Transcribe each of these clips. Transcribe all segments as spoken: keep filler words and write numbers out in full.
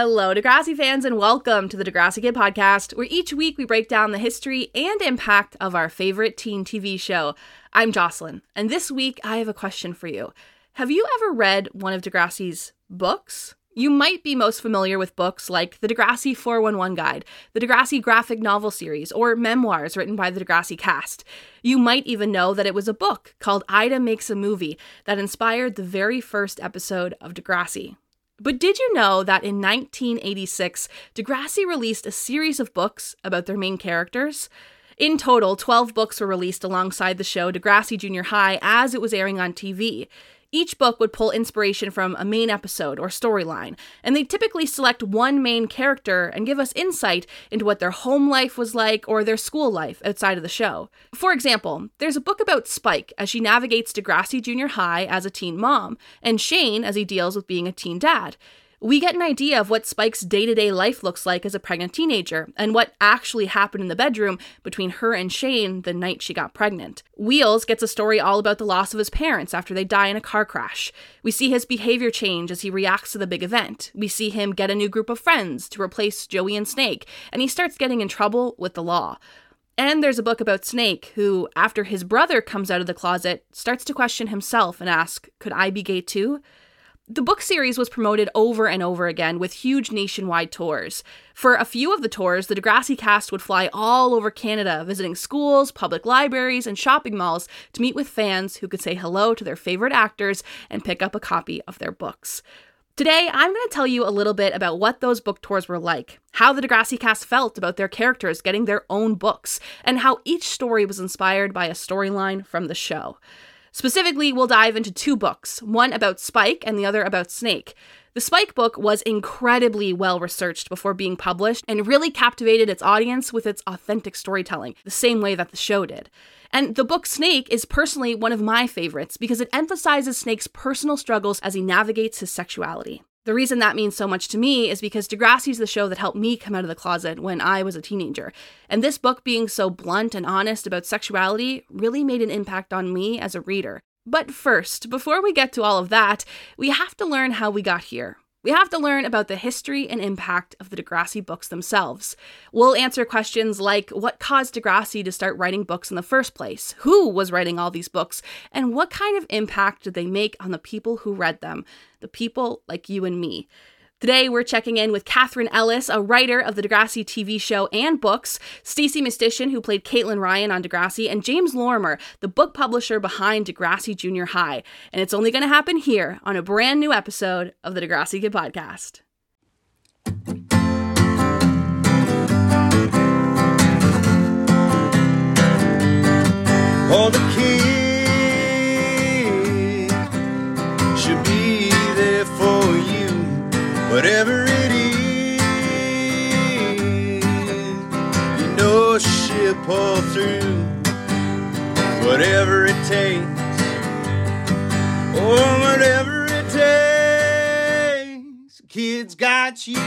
Hello, Degrassi fans, and welcome to the Degrassi Kid Podcast, where each week we break down the history and impact of our favorite teen T V show. I'm Jocelyn, and this week I have a question for you. Have you ever read one of Degrassi's books? You might be most familiar with books like the Degrassi four one one Guide, the Degrassi graphic novel series, or memoirs written by the Degrassi cast. You might even know that it was a book called Ida Makes a Movie that inspired the very first episode of Degrassi. But did you know that in nineteen eighty-six, Degrassi released a series of books about their main characters? In total, twelve books were released alongside the show Degrassi Junior High as it was airing on T V. Each book would pull inspiration from a main episode or storyline, and they typically select one main character and give us insight into what their home life was like or their school life outside of the show. For example, there's a book about Spike as she navigates Degrassi Junior High as a teen mom, and Shane as he deals with being a teen dad. We get an idea of what Spike's day-to-day life looks like as a pregnant teenager, and what actually happened in the bedroom between her and Shane the night she got pregnant. Wheels gets a story all about the loss of his parents after they die in a car crash. We see his behavior change as he reacts to the big event. We see him get a new group of friends to replace Joey and Snake, and he starts getting in trouble with the law. And there's a book about Snake, who, after his brother comes out of the closet, starts to question himself and ask, could I be gay too? The book series was promoted over and over again with huge nationwide tours. For a few of the tours, the Degrassi cast would fly all over Canada, visiting schools, public libraries, and shopping malls to meet with fans who could say hello to their favorite actors and pick up a copy of their books. Today, I'm going to tell you a little bit about what those book tours were like, how the Degrassi cast felt about their characters getting their own books, and how each story was inspired by a storyline from the show. Specifically, we'll dive into two books, one about Spike and the other about Snake. The Spike book was incredibly well-researched before being published and really captivated its audience with its authentic storytelling, the same way that the show did. And the book Snake is personally one of my favorites because it emphasizes Snake's personal struggles as he navigates his sexuality. The reason that means so much to me is because Degrassi's the show that helped me come out of the closet when I was a teenager. And this book being so blunt and honest about sexuality really made an impact on me as a reader. But first, before we get to all of that, we have to learn how we got here. We have to learn about the history and impact of the Degrassi books themselves. We'll answer questions like what caused Degrassi to start writing books in the first place, who was writing all these books, and what kind of impact did they make on the people who read them, the people like you and me. Today, we're checking in with Catherine Ellis, a writer of the Degrassi T V show and books, Stacey Mistysyn, who played Caitlin Ryan on Degrassi, and James Lorimer, the book publisher behind Degrassi Junior High. And it's only going to happen here on a brand new episode of the Degrassi Kid Podcast. All the kids should be there for you. Whatever it is, you know she'll pull through. Whatever it takes, or whatever it takes, kids got you.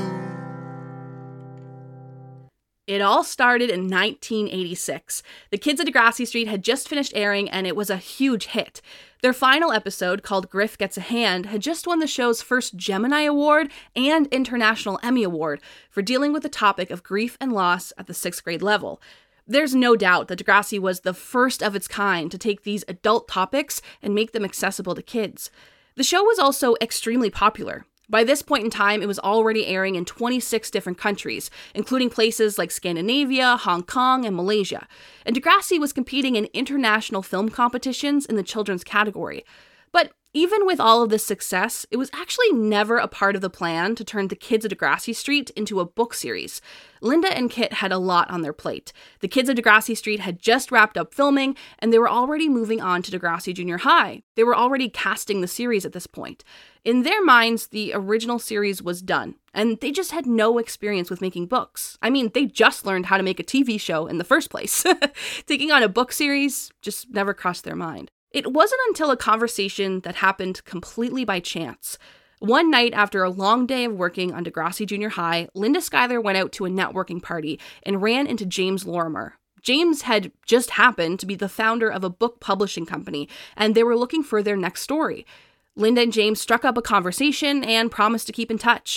It all started in nineteen eighty-six. The Kids of Degrassi Street had just finished airing, and it was a huge hit. Their final episode, called Griff Gets a Hand, had just won the show's first Gemini Award and International Emmy Award for dealing with the topic of grief and loss at the sixth grade level. There's no doubt that Degrassi was the first of its kind to take these adult topics and make them accessible to kids. The show was also extremely popular. By this point in time, it was already airing in twenty-six different countries, including places like Scandinavia, Hong Kong, and Malaysia. And Degrassi was competing in international film competitions in the children's category. But even with all of this success, it was actually never a part of the plan to turn the Kids of Degrassi Street into a book series. Linda and Kit had a lot on their plate. The Kids of Degrassi Street had just wrapped up filming, and they were already moving on to Degrassi Junior High. They were already casting the series at this point. In their minds, the original series was done, and they just had no experience with making books. I mean, they just learned how to make a T V show in the first place. Taking on a book series just never crossed their mind. It wasn't until a conversation that happened completely by chance. One night after a long day of working on Degrassi Junior High, Linda Schuyler went out to a networking party and ran into James Lorimer. James had just happened to be the founder of a book publishing company, and they were looking for their next story. Linda and James struck up a conversation and promised to keep in touch.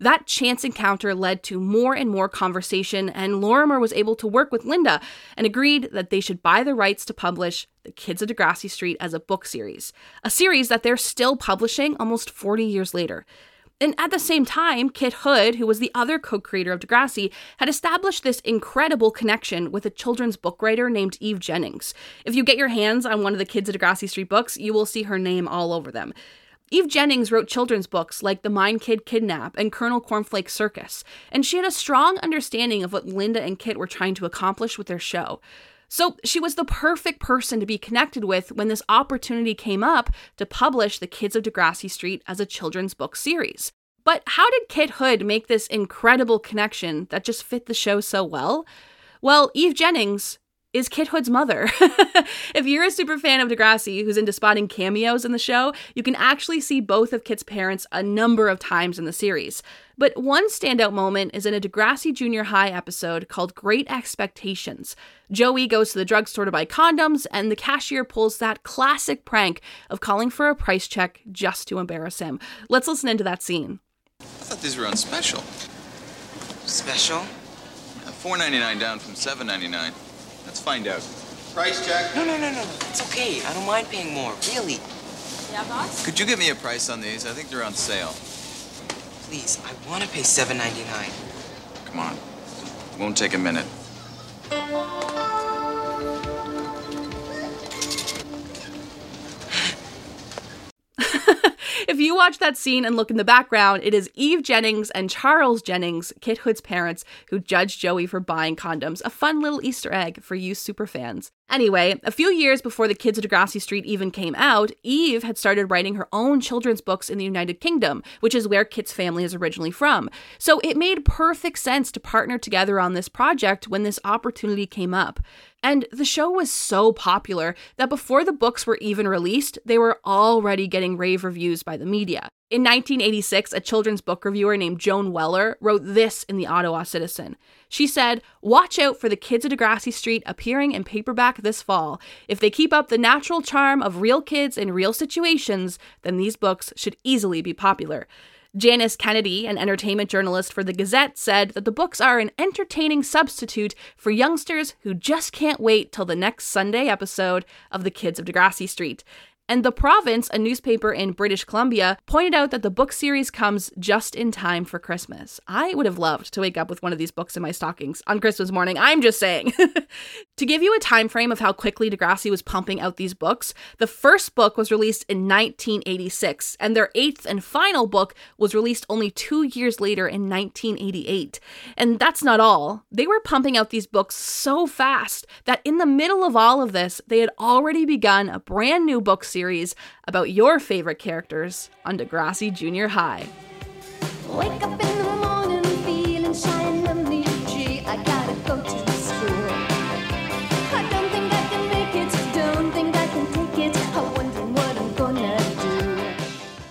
That chance encounter led to more and more conversation, and Lorimer was able to work with Linda and agreed that they should buy the rights to publish The Kids of Degrassi Street as a book series, a series that they're still publishing almost forty years later. And at the same time, Kit Hood, who was the other co-creator of Degrassi, had established this incredible connection with a children's book writer named Eve Jennings. If you get your hands on one of the Kids of Degrassi Street books, you will see her name all over them. Eve Jennings wrote children's books like The Mind Kid Kidnap and Colonel Cornflake Circus, and she had a strong understanding of what Linda and Kit were trying to accomplish with their show. So she was the perfect person to be connected with when this opportunity came up to publish The Kids of Degrassi Street as a children's book series. But how did Kit Hood make this incredible connection that just fit the show so well? Well, Eve Jennings is Kit Hood's mother. If you're a super fan of Degrassi who's into spotting cameos in the show, you can actually see both of Kit's parents a number of times in the series. But one standout moment is in a Degrassi Junior High episode called Great Expectations. Joey goes to the drugstore to buy condoms, and the cashier pulls that classic prank of calling for a price check just to embarrass him. Let's listen into that scene. I thought these were on special. Special? four ninety-nine down from seven ninety-nine. Let's find out. Price check. No, no, no, no. It's okay. I don't mind paying more. Really. Yeah, boss? Could you get me a price on these? I think they're on sale. Please, I want to pay seven ninety-nine. Come on. Won't take a minute. If you watch that scene and look in the background, it is Eve Jennings and Charles Jennings, Kit Hood's parents, who judged Joey for buying condoms. A fun little Easter egg for you super fans. Anyway, a few years before The Kids of Degrassi Street even came out, Eve had started writing her own children's books in the United Kingdom, which is where Kit's family is originally from. So it made perfect sense to partner together on this project when this opportunity came up. And the show was so popular that before the books were even released, they were already getting rave reviews by the media. In nineteen eighty-six, a children's book reviewer named Joan Weller wrote this in the Ottawa Citizen. She said, "Watch out for The Kids of Degrassi Street appearing in paperback this fall. If they keep up the natural charm of real kids in real situations, then these books should easily be popular." Janice Kennedy, an entertainment journalist for The Gazette, said that the books are an entertaining substitute for youngsters who just can't wait till the next Sunday episode of The Kids of Degrassi Street. And The Province, a newspaper in British Columbia, pointed out that the book series comes just in time for Christmas. I would have loved to wake up with one of these books in my stockings on Christmas morning, I'm just saying. To give you a time frame of how quickly Degrassi was pumping out these books, the first book was released in nineteen eighty-six, and their eighth and final book was released only two years later in nineteen eighty-eight. And that's not all. They were pumping out these books so fast that in the middle of all of this, they had already begun a brand new book series about your favorite characters on Degrassi Junior High. Wake up in the morning feeling shy and uneasy. I gotta go to school. I don't think I can make it, don't think I can take it. I'm wondering what I'm gonna do.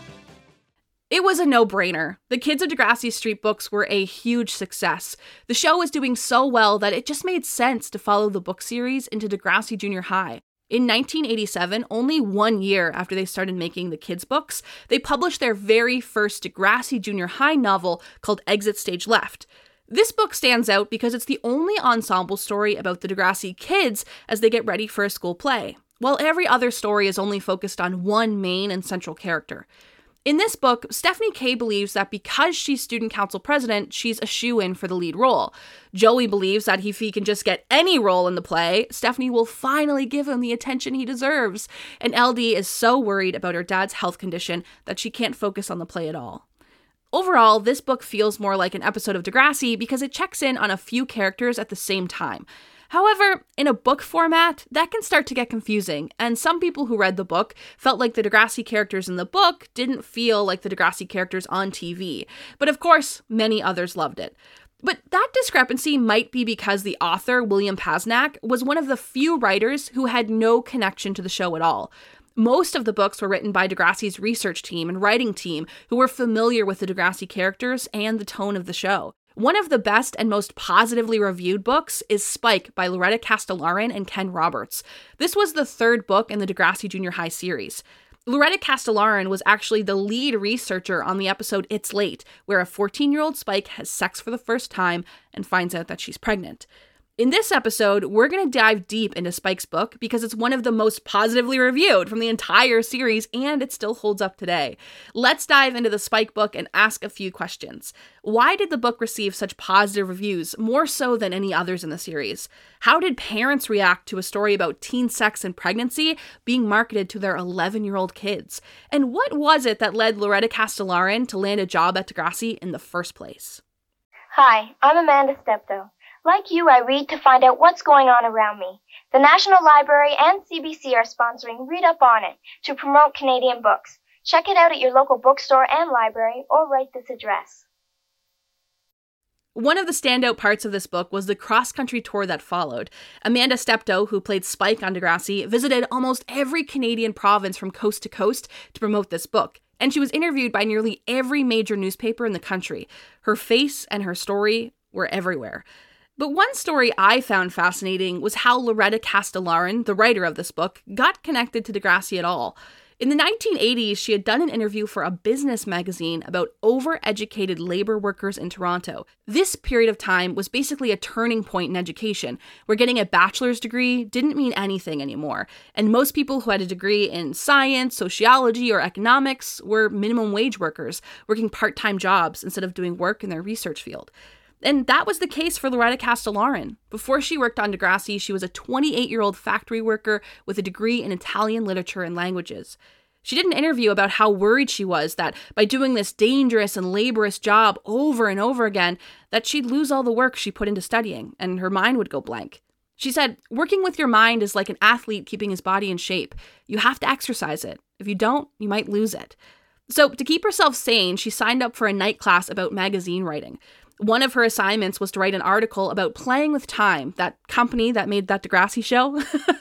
It was a no-brainer. The Kids of Degrassi Street books were a huge success. The show was doing so well that it just made sense to follow the book series into Degrassi Junior High. In nineteen eighty-seven, only one year after they started making the kids' books, they published their very first Degrassi Junior High novel called Exit Stage Left. This book stands out because it's the only ensemble story about the Degrassi kids as they get ready for a school play, while every other story is only focused on one main and central character. In this book, Stephanie K believes that because she's student council president, she's a shoo-in for the lead role. Joey believes that if he can just get any role in the play, Stephanie will finally give him the attention he deserves. And L D is so worried about her dad's health condition that she can't focus on the play at all. Overall, this book feels more like an episode of Degrassi because it checks in on a few characters at the same time. However, in a book format, that can start to get confusing, and some people who read the book felt like the Degrassi characters in the book didn't feel like the Degrassi characters on T V. But of course, many others loved it. But that discrepancy might be because the author, William Pasnak, was one of the few writers who had no connection to the show at all. Most of the books were written by Degrassi's research team and writing team who were familiar with the Degrassi characters and the tone of the show. One of the best and most positively reviewed books is Spike by Loretta Castellarin and Ken Roberts. This was the third book in the Degrassi Junior High series. Loretta Castellarin was actually the lead researcher on the episode It's Late, where a fourteen-year-old Spike has sex for the first time and finds out that she's pregnant. In this episode, we're going to dive deep into Spike's book because it's one of the most positively reviewed from the entire series, and it still holds up today. Let's dive into the Spike book and ask a few questions. Why did the book receive such positive reviews, more so than any others in the series? How did parents react to a story about teen sex and pregnancy being marketed to their eleven-year-old kids? And what was it that led Loretta Castellarin to land a job at Degrassi in the first place? Hi, I'm Amanda Steptoe. Like you, I read to find out what's going on around me. The National Library and C B C are sponsoring Read Up On It to promote Canadian books. Check it out at your local bookstore and library, or write this address. One of the standout parts of this book was the cross-country tour that followed. Amanda Steptoe, who played Spike on Degrassi, visited almost every Canadian province from coast to coast to promote this book. And she was interviewed by nearly every major newspaper in the country. Her face and her story were everywhere. But one story I found fascinating was how Loretta Castellarin, the writer of this book, got connected to Degrassi at all. In the nineteen eighties, she had done an interview for a business magazine about overeducated labor workers in Toronto. This period of time was basically a turning point in education, where getting a bachelor's degree didn't mean anything anymore, and most people who had a degree in science, sociology, or economics were minimum wage workers, working part-time jobs instead of doing work in their research field. And that was the case for Loretta Castellarin. Before she worked on Degrassi, she was a twenty-eight-year-old factory worker with a degree in Italian literature and languages. She did an interview about how worried she was that by doing this dangerous and laborious job over and over again, that she'd lose all the work she put into studying, and her mind would go blank. She said, working with your mind is like an athlete keeping his body in shape. You have to exercise it. If you don't, you might lose it. So to keep herself sane, she signed up for a night class about magazine writing. One of her assignments was to write an article about Playing with Time, that company that made that Degrassi show.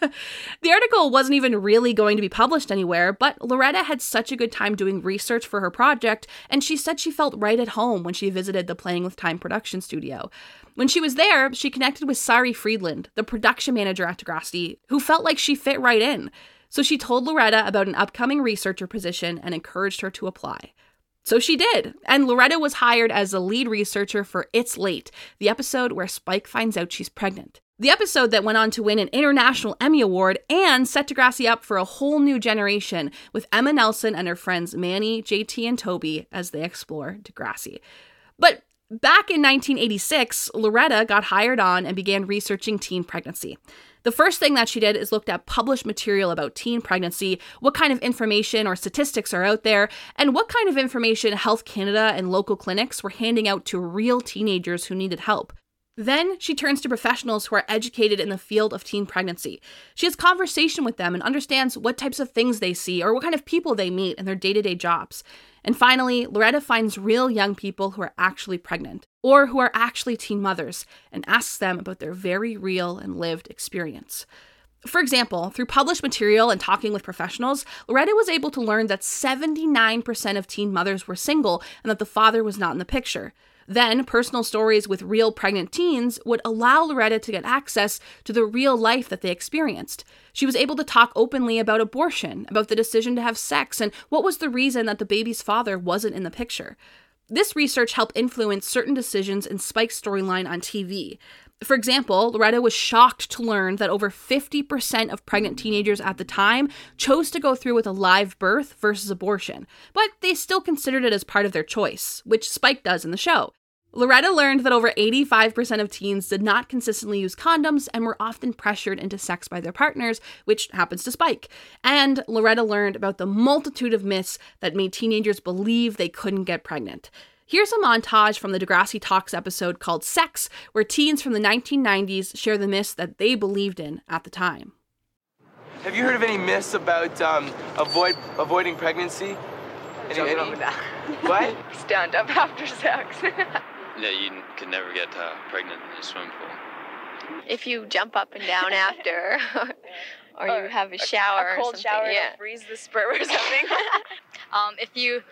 The article wasn't even really going to be published anywhere, but Loretta had such a good time doing research for her project, and she said she felt right at home when she visited the Playing with Time production studio. When she was there, she connected with Sari Friedland, the production manager at Degrassi, who felt like she fit right in. So she told Loretta about an upcoming researcher position and encouraged her to apply. So she did, and Loretta was hired as the lead researcher for It's Late, the episode where Spike finds out she's pregnant. The episode that went on to win an International Emmy Award and set Degrassi up for a whole new generation, with Emma Nelson and her friends Manny, J T, and Toby as they explore Degrassi. But back in nineteen eighty-six, Loretta got hired on and began researching teen pregnancy. The first thing that she did is looked at published material about teen pregnancy, what kind of information or statistics are out there, and what kind of information Health Canada and local clinics were handing out to real teenagers who needed help. Then she turns to professionals who are educated in the field of teen pregnancy. She has conversation with them and understands what types of things they see or what kind of people they meet in their day-to-day jobs. And finally, Loretta finds real young people who are actually pregnant or who are actually teen mothers and asks them about their very real and lived experience. For example, through published material and talking with professionals, Loretta was able to learn that seventy-nine percent of teen mothers were single and that the father was not in the picture. Then, personal stories with real pregnant teens would allow Loretta to get access to the real life that they experienced. She was able to talk openly about abortion, about the decision to have sex, and what was the reason that the baby's father wasn't in the picture. This research helped influence certain decisions in Spike's storyline on T V. For example, Loretta was shocked to learn that over fifty percent of pregnant teenagers at the time chose to go through with a live birth versus abortion, but they still considered it as part of their choice, which Spike does in the show. Loretta learned that over eighty-five percent of teens did not consistently use condoms and were often pressured into sex by their partners, which happens to Spike. And Loretta learned about the multitude of myths that made teenagers believe they couldn't get pregnant. Here's a montage from the Degrassi Talks episode called Sex, where teens from the nineteen nineties share the myths that they believed in at the time. Have you heard of any myths about um, avoid avoiding pregnancy? Any, any? What? Stand up after sex. Yeah, you can never get uh, pregnant in a swimming pool. If you jump up and down after, or, or you have a shower, a cold or something, shower, yeah. to freeze the sperm or something. um, if you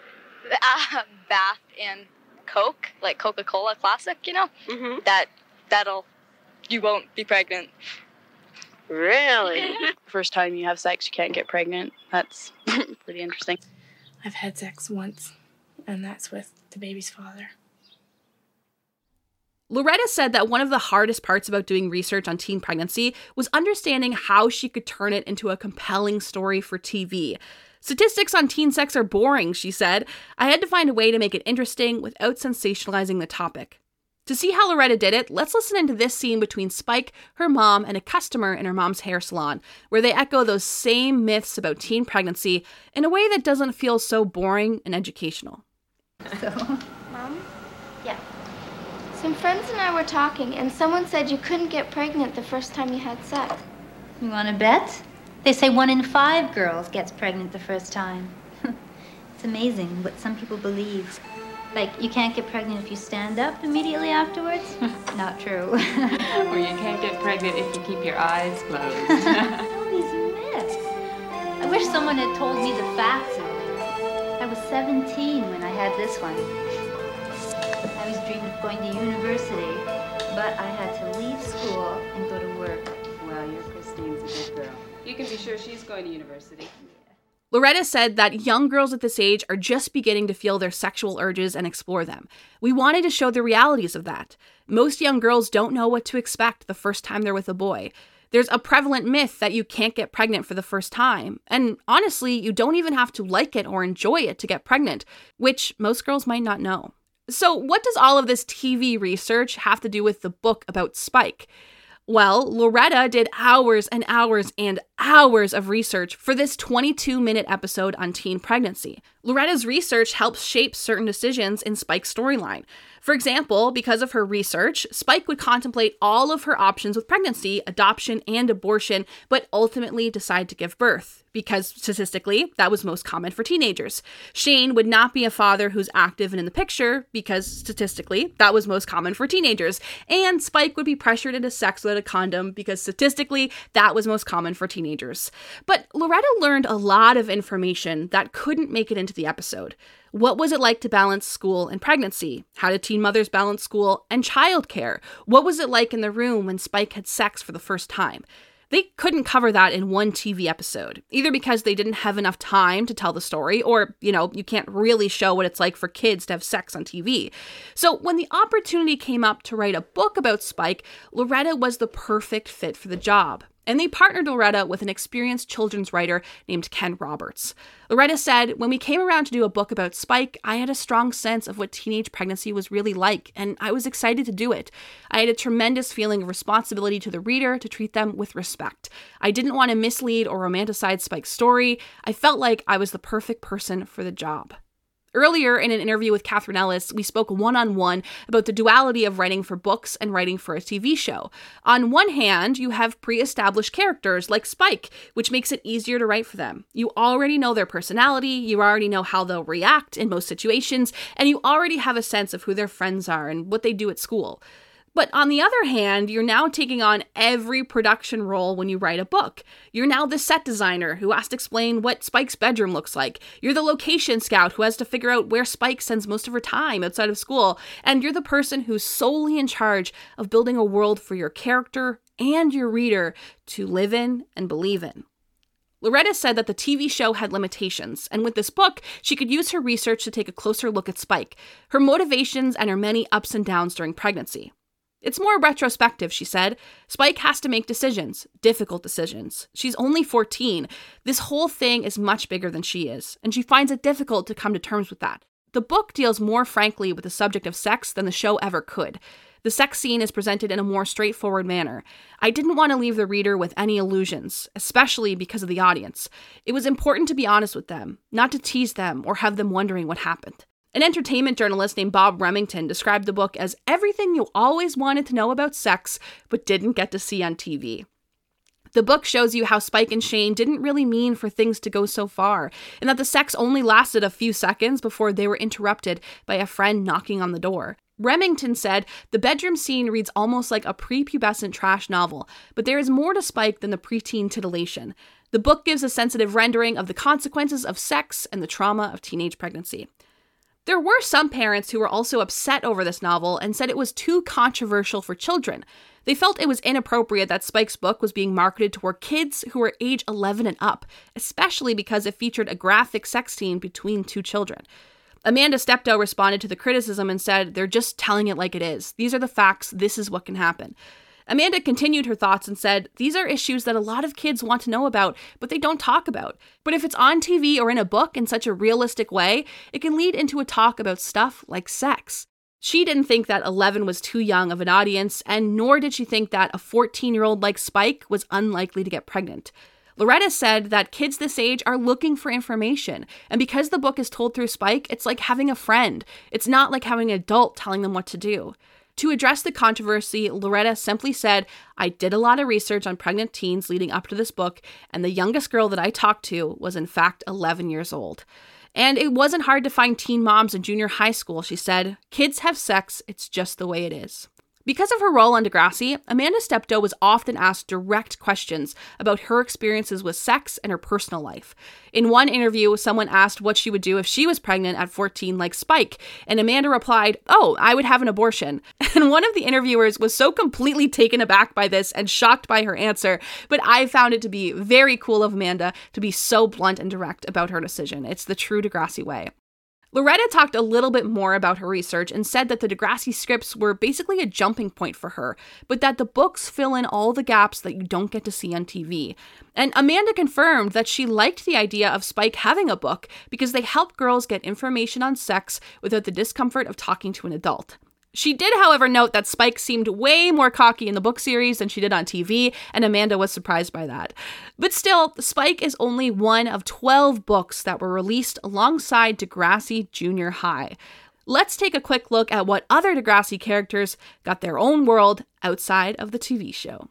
uh, bath in Coke, like Coca-Cola Classic, you know, Mm-hmm. that that'll you won't be pregnant. Really? First time you have sex, you can't get pregnant. That's pretty interesting. I've had sex once, and that's with the baby's father. Loretta said that one of the hardest parts about doing research on teen pregnancy was understanding how she could turn it into a compelling story for T V. Statistics on teen sex are boring, she said. I had to find a way to make it interesting without sensationalizing the topic. To see how Loretta did it, let's listen into this scene between Spike, her mom, and a customer in her mom's hair salon, where they echo those same myths about teen pregnancy in a way that doesn't feel so boring and educational. So, Mom? Yeah. Some friends and I were talking, and someone said you couldn't get pregnant the first time you had sex. You want to bet? They say one in five girls gets pregnant the first time. It's amazing what some people believe. Like, you can't get pregnant if you stand up immediately afterwards? Not true. Or you can't get pregnant if you keep your eyes closed. All these myths. I wish someone had told me the facts earlier. I was seventeen when I had this one. I always dreamed of going to university, but I had to leave school and go to work. Well, your Christine's a good girl. You can be sure she's going to university. Loretta said that young girls at this age are just beginning to feel their sexual urges and explore them. We wanted to show the realities of that. Most young girls don't know what to expect the first time they're with a boy. There's a prevalent myth that you can't get pregnant for the first time. And honestly, you don't even have to like it or enjoy it to get pregnant, which most girls might not know. So what does all of this T V research have to do with the book about Spike? Well, Loretta did hours and hours and hours of research for this twenty-two minute episode on teen pregnancy. Loretta's research helps shape certain decisions in Spike's storyline. For example, because of her research, Spike would contemplate all of her options with pregnancy, adoption, and abortion, but ultimately decide to give birth, because statistically, that was most common for teenagers. Shane would not be a father who's active and in the picture, because statistically, that was most common for teenagers. And Spike would be pressured into sex without a condom, because statistically, that was most common for teenagers. But Loretta learned a lot of information that couldn't make it into the episode. What was it like to balance school and pregnancy? How did teen mothers balance school and childcare? What was it like in the room when Spike had sex for the first time? They couldn't cover that in one T V episode, either because they didn't have enough time to tell the story, or, you know, you can't really show what it's like for kids to have sex on T V. So when the opportunity came up to write a book about Spike, Loretta was the perfect fit for the job. And they partnered Loretta with an experienced children's writer named Ken Roberts. Loretta said, when we came around to do a book about Spike, I had a strong sense of what teenage pregnancy was really like, and I was excited to do it. I had a tremendous feeling of responsibility to the reader to treat them with respect. I didn't want to mislead or romanticize Spike's story. I felt like I was the perfect person for the job. Earlier in an interview with Catherine Ellis, we spoke one-on-one about the duality of writing for books and writing for a T V show. On one hand, you have pre-established characters like Spike, which makes it easier to write for them. You already know their personality, you already know how they'll react in most situations, and you already have a sense of who their friends are and what they do at school. But on the other hand, you're now taking on every production role when you write a book. You're now the set designer who has to explain what Spike's bedroom looks like. You're the location scout who has to figure out where Spike spends most of her time outside of school. And you're the person who's solely in charge of building a world for your character and your reader to live in and believe in. Loretta said that the T V show had limitations, and with this book, she could use her research to take a closer look at Spike, her motivations, and her many ups and downs during pregnancy. It's more retrospective, she said. Spike has to make decisions, difficult decisions. She's only fourteen. This whole thing is much bigger than she is, and she finds it difficult to come to terms with that. The book deals more frankly with the subject of sex than the show ever could. The sex scene is presented in a more straightforward manner. I didn't want to leave the reader with any illusions, especially because of the audience. It was important to be honest with them, not to tease them or have them wondering what happened. An entertainment journalist named Bob Remington described the book as everything you always wanted to know about sex, but didn't get to see on T V. The book shows you how Spike and Shane didn't really mean for things to go so far, and that the sex only lasted a few seconds before they were interrupted by a friend knocking on the door. Remington said, the bedroom scene reads almost like a prepubescent trash novel, but there is more to Spike than the preteen titillation. The book gives a sensitive rendering of the consequences of sex and the trauma of teenage pregnancy. There were some parents who were also upset over this novel and said it was too controversial for children. They felt it was inappropriate that Spike's book was being marketed toward kids who were age eleven and up, especially because it featured a graphic sex scene between two children. Amanda Steptoe responded to the criticism and said, "They're just telling it like it is. These are the facts. This is what can happen." Amanda continued her thoughts and said, "These are issues that a lot of kids want to know about, but they don't talk about. But if it's on T V or in a book in such a realistic way, it can lead into a talk about stuff like sex." She didn't think that eleven was too young of an audience, and nor did she think that a fourteen-year-old like Spike was unlikely to get pregnant. Loretta said that kids this age are looking for information, and because the book is told through Spike, it's like having a friend. It's not like having an adult telling them what to do. To address the controversy, Loretta simply said, "I did a lot of research on pregnant teens leading up to this book, and the youngest girl that I talked to was in fact eleven years old. And it wasn't hard to find teen moms in junior high school," she said. "Kids have sex, it's just the way it is." Because of her role on Degrassi, Amanda Steptoe was often asked direct questions about her experiences with sex and her personal life. In one interview, someone asked what she would do if she was pregnant at fourteen like Spike, and Amanda replied, "Oh, I would have an abortion." And one of the interviewers was so completely taken aback by this and shocked by her answer, but I found it to be very cool of Amanda to be so blunt and direct about her decision. It's the true Degrassi way. Loretta talked a little bit more about her research and said that the Degrassi scripts were basically a jumping point for her, but that the books fill in all the gaps that you don't get to see on T V. And Amanda confirmed that she liked the idea of Spike having a book because they help girls get information on sex without the discomfort of talking to an adult. She did, however, note that Spike seemed way more cocky in the book series than she did on T V, and Amanda was surprised by that. But still, Spike is only one of twelve books that were released alongside Degrassi Junior High. Let's take a quick look at what other Degrassi characters got their own world outside of the T V show.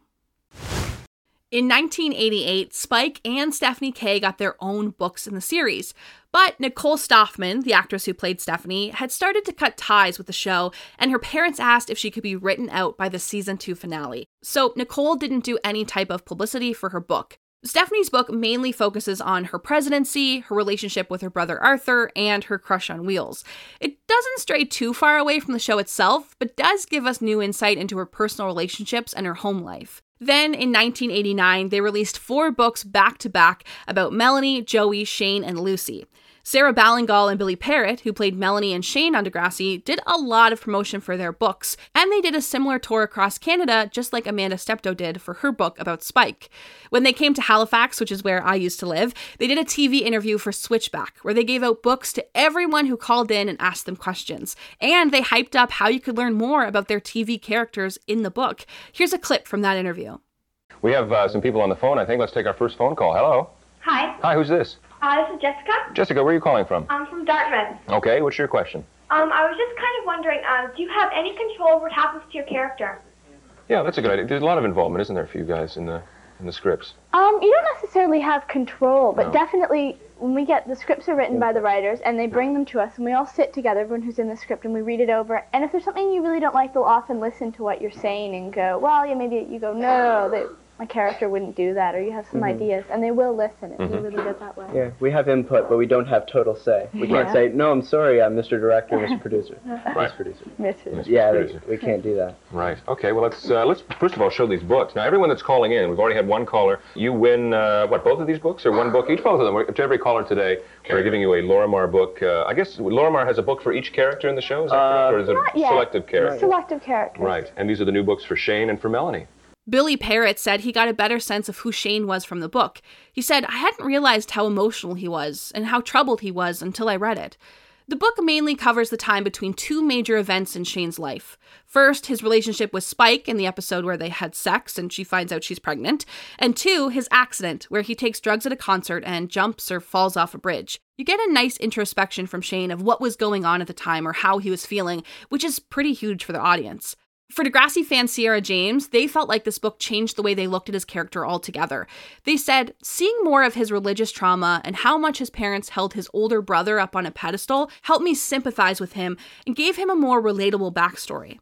In nineteen eighty-eight, Spike and Stephanie Kaye got their own books in the series, but Nicole Stoffman, the actress who played Stephanie, had started to cut ties with the show, and her parents asked if she could be written out by the season two finale. So Nicole didn't do any type of publicity for her book. Stephanie's book mainly focuses on her presidency, her relationship with her brother Arthur, and her crush on wheels. It doesn't stray too far away from the show itself, but does give us new insight into her personal relationships and her home life. Then, in nineteen eighty-nine, they released four books back-to-back about Melanie, Joey, Shane, and Lucy. Sarah Ballingall and Billy Parrott, who played Melanie and Shane on Degrassi, did a lot of promotion for their books, and they did a similar tour across Canada, just like Amanda Steptoe did for her book about Spike. When they came to Halifax, which is where I used to live, they did a T V interview for Switchback, where they gave out books to everyone who called in and asked them questions. And they hyped up how you could learn more about their T V characters in the book. Here's a clip from that interview. We have uh, some people on the phone. I think let's take our first phone call. Hello. Hi. Hi, who's this? Uh, this is Jessica. Jessica, where are you calling from? I'm from Dartmouth. Okay, what's your question? Um, I was just kind of wondering, uh, do you have any control over what happens to your character? Yeah, that's a good idea. There's a lot of involvement, isn't there, for you guys in the in the scripts? Um, you don't necessarily have control, but No. definitely when we get the scripts are written by the writers and they bring them to us and we all sit together, everyone who's in the script, and we read it over. And if there's something you really don't like, they'll often listen to what you're saying and go, well, yeah, maybe you go, no, they, my character wouldn't do that, or you have some Mhm. ideas, and they will listen. It's Mhm. really good that way. Yeah, we have input, but we don't have total say. We can't Yeah. say, no, I'm sorry, I'm Mister Director, Mister Producer. Right. Mister Producer. Mister Yeah, Producer. we can't do that. Right. Okay, well, let's, uh, let's first of all show these books. Now, everyone that's calling in, we've already had one caller. You win, uh, what, both of these books, or one book? Each both of them. We're- To every caller today, we're giving you a Lorimar book. Uh, I guess Lorimar has a book for each character in the show, is that correct? Or is it Not yet. selective characters? Selective characters. Right, and these are the new books for Shane and for Melanie. Billy Parrott said he got a better sense of who Shane was from the book. He said, I hadn't realized how emotional he was and how troubled he was until I read it. The book mainly covers the time between two major events in Shane's life. First, his relationship with Spike in the episode where they had sex and she finds out she's pregnant. And two, his accident, where he takes drugs at a concert and jumps or falls off a bridge. You get a nice introspection from Shane of what was going on at the time or how he was feeling, which is pretty huge for the audience. For Degrassi fan Sierra James, they felt like this book changed the way they looked at his character altogether. They said, seeing more of his religious trauma and how much his parents held his older brother up on a pedestal helped me sympathize with him and gave him a more relatable backstory.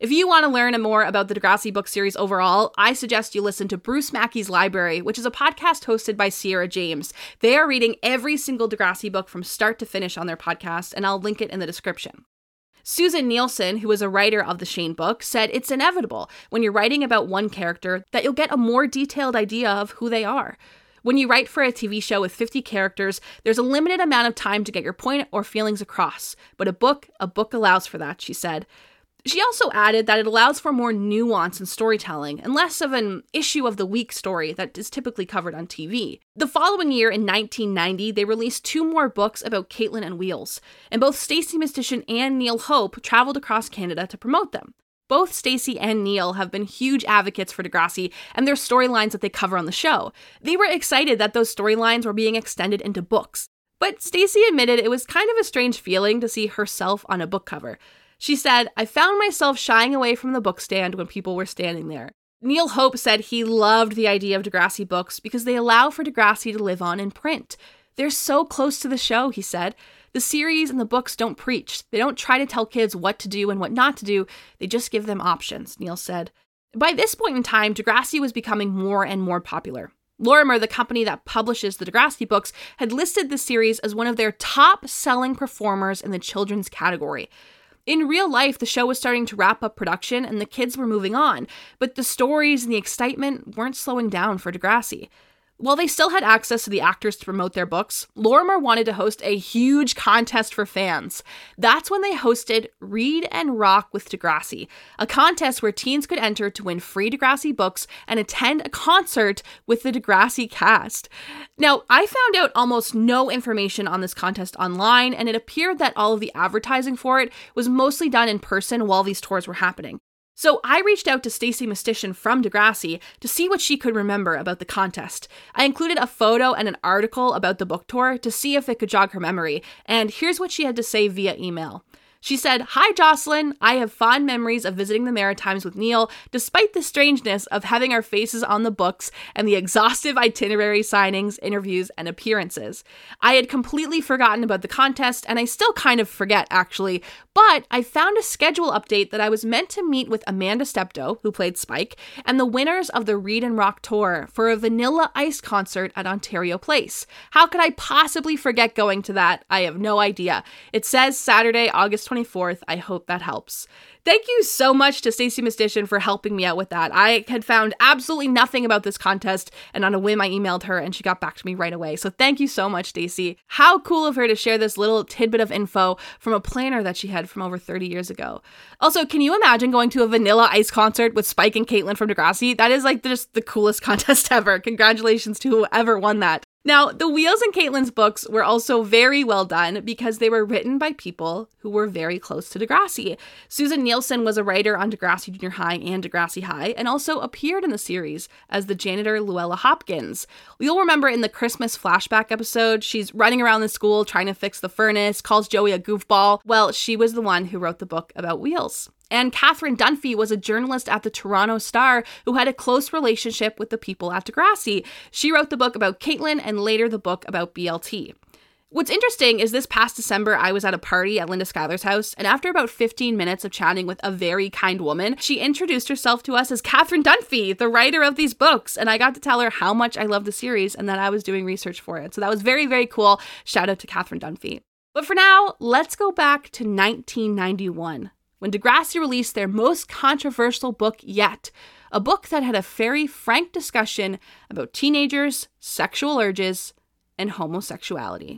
If you want to learn more about the Degrassi book series overall, I suggest you listen to Bruce Mackey's Library, which is a podcast hosted by Sierra James. They are reading every single Degrassi book from start to finish on their podcast, and I'll link it in the description. Susan Nielsen, who is a writer of the Shane book, said it's inevitable when you're writing about one character that you'll get a more detailed idea of who they are. When you write for a T V show with fifty characters, there's a limited amount of time to get your point or feelings across. But a book, a book allows for that, she said. She also added that it allows for more nuance in storytelling and less of an issue of the week story that is typically covered on T V. The following year, in nineteen ninety, they released two more books about Caitlin and Wheels, and both Stacey Mistysyn and Neil Hope traveled across Canada to promote them. Both Stacey and Neil have been huge advocates for Degrassi and their storylines that they cover on the show. They were excited that those storylines were being extended into books. But Stacey admitted it was kind of a strange feeling to see herself on a book cover. She said, "I found myself shying away from the book stand when people were standing there." Neil Hope said he loved the idea of Degrassi books because they allow for Degrassi to live on in print. They're so close to the show, he said. The series and the books don't preach. They don't try to tell kids what to do and what not to do. They just give them options, Neil said. By this point in time, Degrassi was becoming more and more popular. Lorimer, the company that publishes the Degrassi books, had listed the series as one of their top-selling performers in the children's category. In real life, the show was starting to wrap up production and the kids were moving on, but the stories and the excitement weren't slowing down for Degrassi. While they still had access to the actors to promote their books, Lorimer wanted to host a huge contest for fans. That's when they hosted Read and Rock with Degrassi, a contest where teens could enter to win free Degrassi books and attend a concert with the Degrassi cast. Now, I found out almost no information on this contest online, and it appeared that all of the advertising for it was mostly done in person while these tours were happening. So I reached out to Stacey Mistysyn from Degrassi to see what she could remember about the contest. I included a photo and an article about the book tour to see if it could jog her memory, and here's what she had to say via email. She said, "Hi Jocelyn, I have fond memories of visiting the Maritimes with Neil, despite the strangeness of having our faces on the books and the exhaustive itinerary signings, interviews, and appearances. I had completely forgotten about the contest, and I still kind of forget, actually, but I found a schedule update that I was meant to meet with Amanda Steptoe, who played Spike, and the winners of the Read and Rock tour for a Vanilla Ice concert at Ontario Place. How could I possibly forget going to that? I have no idea. It says Saturday, August twenty-fourth. I hope that helps." Thank you so much to Stacey Mistysyn for helping me out with that. I had found absolutely nothing about this contest, and on a whim I emailed her and she got back to me right away. So thank you so much, Stacey. How cool of her to share this little tidbit of info from a planner that she had from over thirty years ago. Also, can you imagine going to a Vanilla Ice concert with Spike and Caitlin from Degrassi? That is like just the coolest contest ever. Congratulations to whoever won that. Now, the Wheels and Caitlin's books were also very well done because they were written by people who were very close to Degrassi. Susan Nielsen was a writer on Degrassi Junior High and Degrassi High and also appeared in the series as the janitor Luella Hopkins. You'll remember in the Christmas flashback episode, she's running around the school trying to fix the furnace, calls Joey a goofball. Well, she was the one who wrote the book about Wheels. And Catherine Dunphy was a journalist at the Toronto Star who had a close relationship with the people at Degrassi. She wrote the book about Caitlin and later the book about B L T. What's interesting is this past December, I was at a party at Linda Schuyler's house, and after about fifteen minutes of chatting with a very kind woman, she introduced herself to us as Catherine Dunphy, the writer of these books, and I got to tell her how much I love the series and that I was doing research for it. So that was very, very cool. Shout out to Catherine Dunphy. But for now, let's go back to nineteen ninety-one. When Degrassi released their most controversial book yet, a book that had a very frank discussion about teenagers, sexual urges, and homosexuality.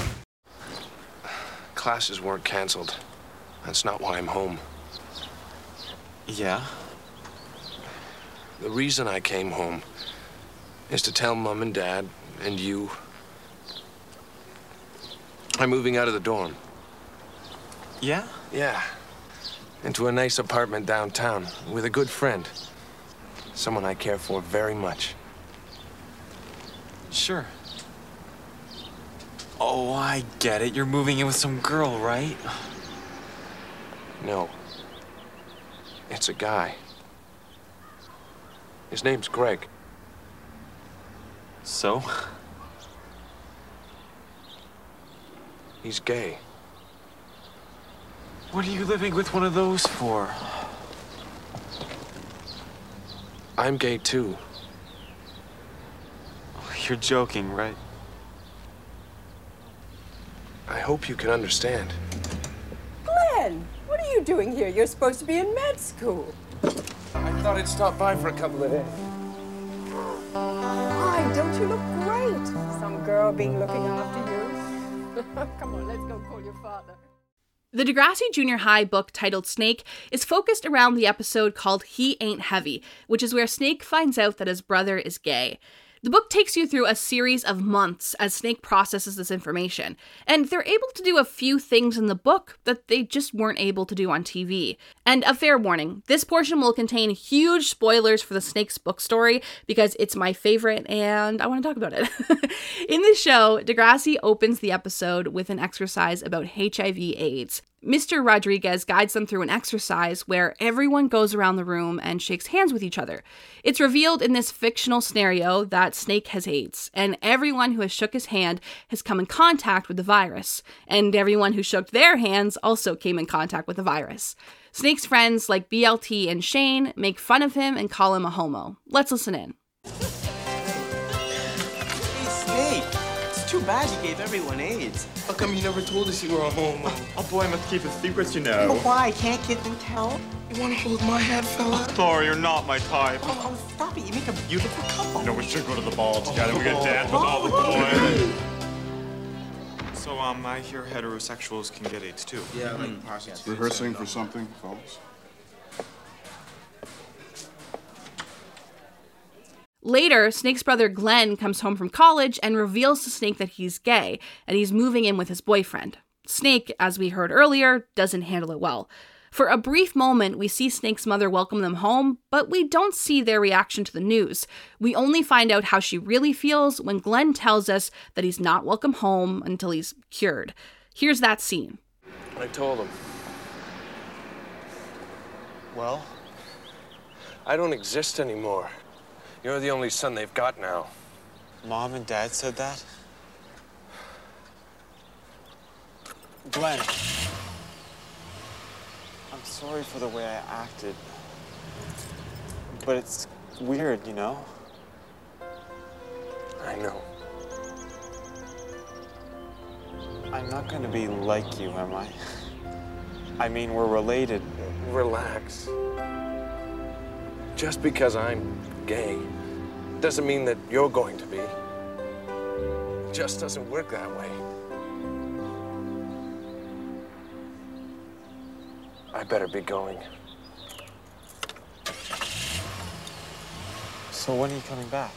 Classes weren't canceled. That's not why I'm home. Yeah? The reason I came home is to tell Mom and Dad and you I'm moving out of the dorm. Yeah? Yeah. Into a nice apartment downtown with a good friend. Someone I care for very much. Sure. Oh, I get it. You're moving in with some girl, right? No. It's a guy. His name's Greg. So? He's gay. What are you living with one of those for? I'm gay too. Oh, you're joking, right? I hope you can understand. Glenn, what are you doing here? You're supposed to be in med school. I thought I'd stop by for a couple of days. Why, don't you look great? Some girl being looking after you. Come on, let's go call your father. The Degrassi Junior High book titled Snake is focused around the episode called He Ain't Heavy, which is where Snake finds out that his brother is gay. The book takes you through a series of months as Snake processes this information, and they're able to do a few things in the book that they just weren't able to do on T V. And a fair warning, this portion will contain huge spoilers for the Snake's book story because it's my favorite and I want to talk about it. In the show, Degrassi opens the episode with an exercise about H I V AIDS. Mister Rodriguez guides them through an exercise where everyone goes around the room and shakes hands with each other. It's revealed in this fictional scenario that Snake has AIDS, and everyone who has shook his hand has come in contact with the virus, and everyone who shook their hands also came in contact with the virus. Snake's friends like B L T and Shane make fun of him and call him a homo. Let's listen in. Hey, Snake. It's too bad you gave everyone AIDS. How come you never told us you were a homo? A boy must keep his secrets, you know. But why? Can't kids and tell? You want to hold my hand, fella? Oh, sorry, you're not my type. Oh, oh, stop it. You make a beautiful couple. You know, we should go to the ball together. We could dance with all the boys. So, um, I hear heterosexuals can get AIDS, too. Yeah, like prostitutes. Rehearsing for something, folks? Later, Snake's brother Glenn comes home from college and reveals to Snake that he's gay, and he's moving in with his boyfriend. Snake, as we heard earlier, doesn't handle it well. For a brief moment, we see Snake's mother welcome them home, but we don't see their reaction to the news. We only find out how she really feels when Glenn tells us that he's not welcome home until he's cured. Here's that scene. I told him. Well? I don't exist anymore. You're the only son they've got now. Mom and Dad said that? Glenn. I'm sorry for the way I acted. But it's weird, you know? I know. I'm not gonna be like you, am I? I mean, we're related. Relax. Just because I'm gay doesn't mean that you're going to be. It just doesn't work that way. I better be going. So when are you coming back?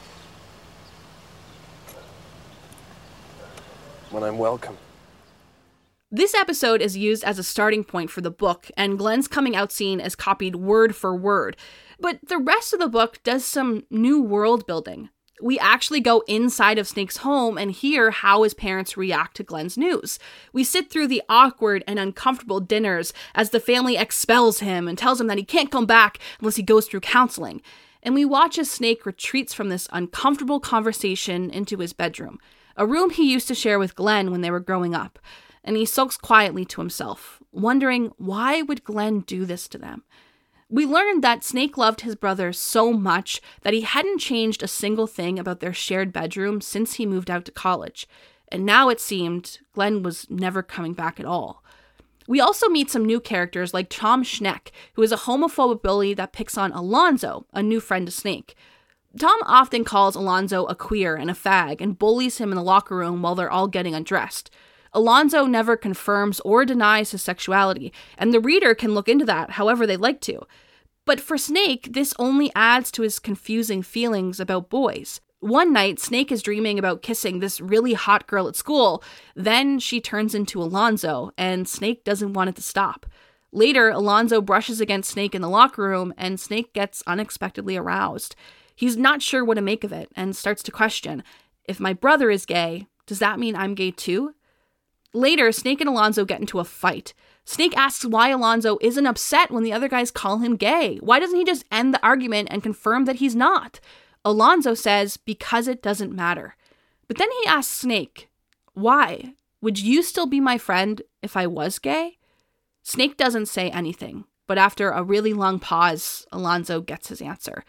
When I'm welcome. This episode is used as a starting point for the book, and Glenn's coming out scene is copied word for word. But the rest of the book does some new world building. We actually go inside of Snake's home and hear how his parents react to Glenn's news. We sit through the awkward and uncomfortable dinners as the family expels him and tells him that he can't come back unless he goes through counseling. And we watch as Snake retreats from this uncomfortable conversation into his bedroom, a room he used to share with Glenn when they were growing up. And he sulks quietly to himself, wondering why would Glenn do this to them? We learned that Snake loved his brother so much that he hadn't changed a single thing about their shared bedroom since he moved out to college. And now it seemed Glenn was never coming back at all. We also meet some new characters like Tom Schneck, who is a homophobic bully that picks on Alonzo, a new friend to Snake. Tom often calls Alonzo a queer and a fag and bullies him in the locker room while they're all getting undressed. Alonzo never confirms or denies his sexuality, and the reader can look into that however they'd like to. But for Snake, this only adds to his confusing feelings about boys. One night, Snake is dreaming about kissing this really hot girl at school. Then she turns into Alonzo, and Snake doesn't want it to stop. Later, Alonzo brushes against Snake in the locker room, and Snake gets unexpectedly aroused. He's not sure what to make of it, and starts to question, if my brother is gay, does that mean I'm gay too? Later, Snake and Alonzo get into a fight. Snake asks why Alonzo isn't upset when the other guys call him gay. Why doesn't he just end the argument and confirm that he's not? Alonzo says, because it doesn't matter. But then he asks Snake, why? Would you still be my friend if I was gay? Snake doesn't say anything, but after a really long pause, Alonzo gets his answer.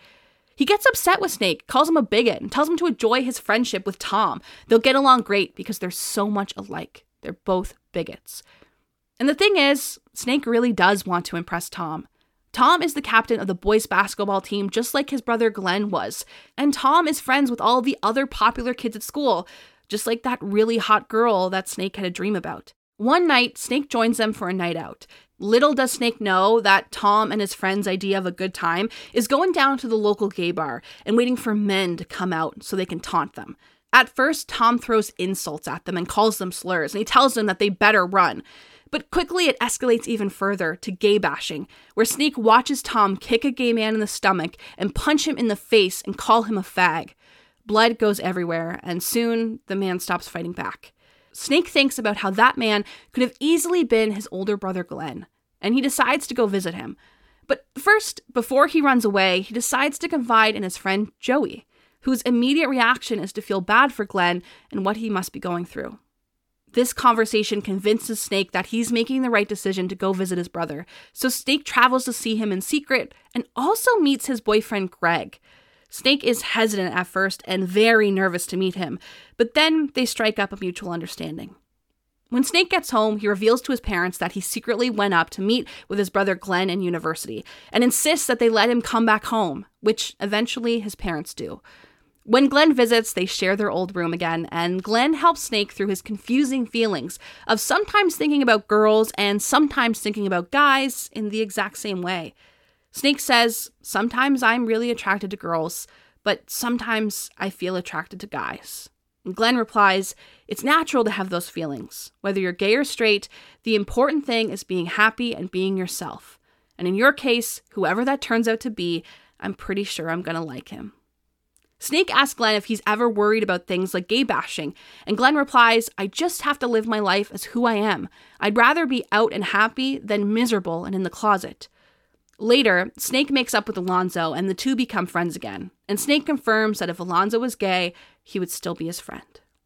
He gets upset with Snake, calls him a bigot, and tells him to enjoy his friendship with Tom. They'll get along great because they're so much alike. They're both bigots. And the thing is, Snake really does want to impress Tom. Tom is the captain of the boys' basketball team just like his brother Glenn was. And Tom is friends with all the other popular kids at school, just like that really hot girl that Snake had a dream about. One night, Snake joins them for a night out. Little does Snake know that Tom and his friend's idea of a good time is going down to the local gay bar and waiting for men to come out so they can taunt them. At first, Tom throws insults at them and calls them slurs, and he tells them that they better run. But quickly it escalates even further to gay bashing, where Snake watches Tom kick a gay man in the stomach and punch him in the face and call him a fag. Blood goes everywhere, and soon the man stops fighting back. Snake thinks about how that man could have easily been his older brother Glenn, and he decides to go visit him. But first, before he runs away, he decides to confide in his friend Joey, whose immediate reaction is to feel bad for Glenn and what he must be going through. This conversation convinces Snake that he's making the right decision to go visit his brother, so Snake travels to see him in secret and also meets his boyfriend Greg. Snake is hesitant at first and very nervous to meet him, but then they strike up a mutual understanding. When Snake gets home, he reveals to his parents that he secretly went up to meet with his brother Glenn in university and insists that they let him come back home, which eventually his parents do. When Glenn visits, they share their old room again, and Glenn helps Snake through his confusing feelings of sometimes thinking about girls and sometimes thinking about guys in the exact same way. Snake says, "Sometimes I'm really attracted to girls, but sometimes I feel attracted to guys." And Glenn replies, "It's natural to have those feelings. Whether you're gay or straight, the important thing is being happy and being yourself. And in your case, whoever that turns out to be, I'm pretty sure I'm gonna like him." Snake asks Glenn if he's ever worried about things like gay bashing, and Glenn replies, "I just have to live my life as who I am. I'd rather be out and happy than miserable and in the closet." Later, Snake makes up with Alonzo, and the two become friends again, and Snake confirms that if Alonzo was gay, he would still be his friend.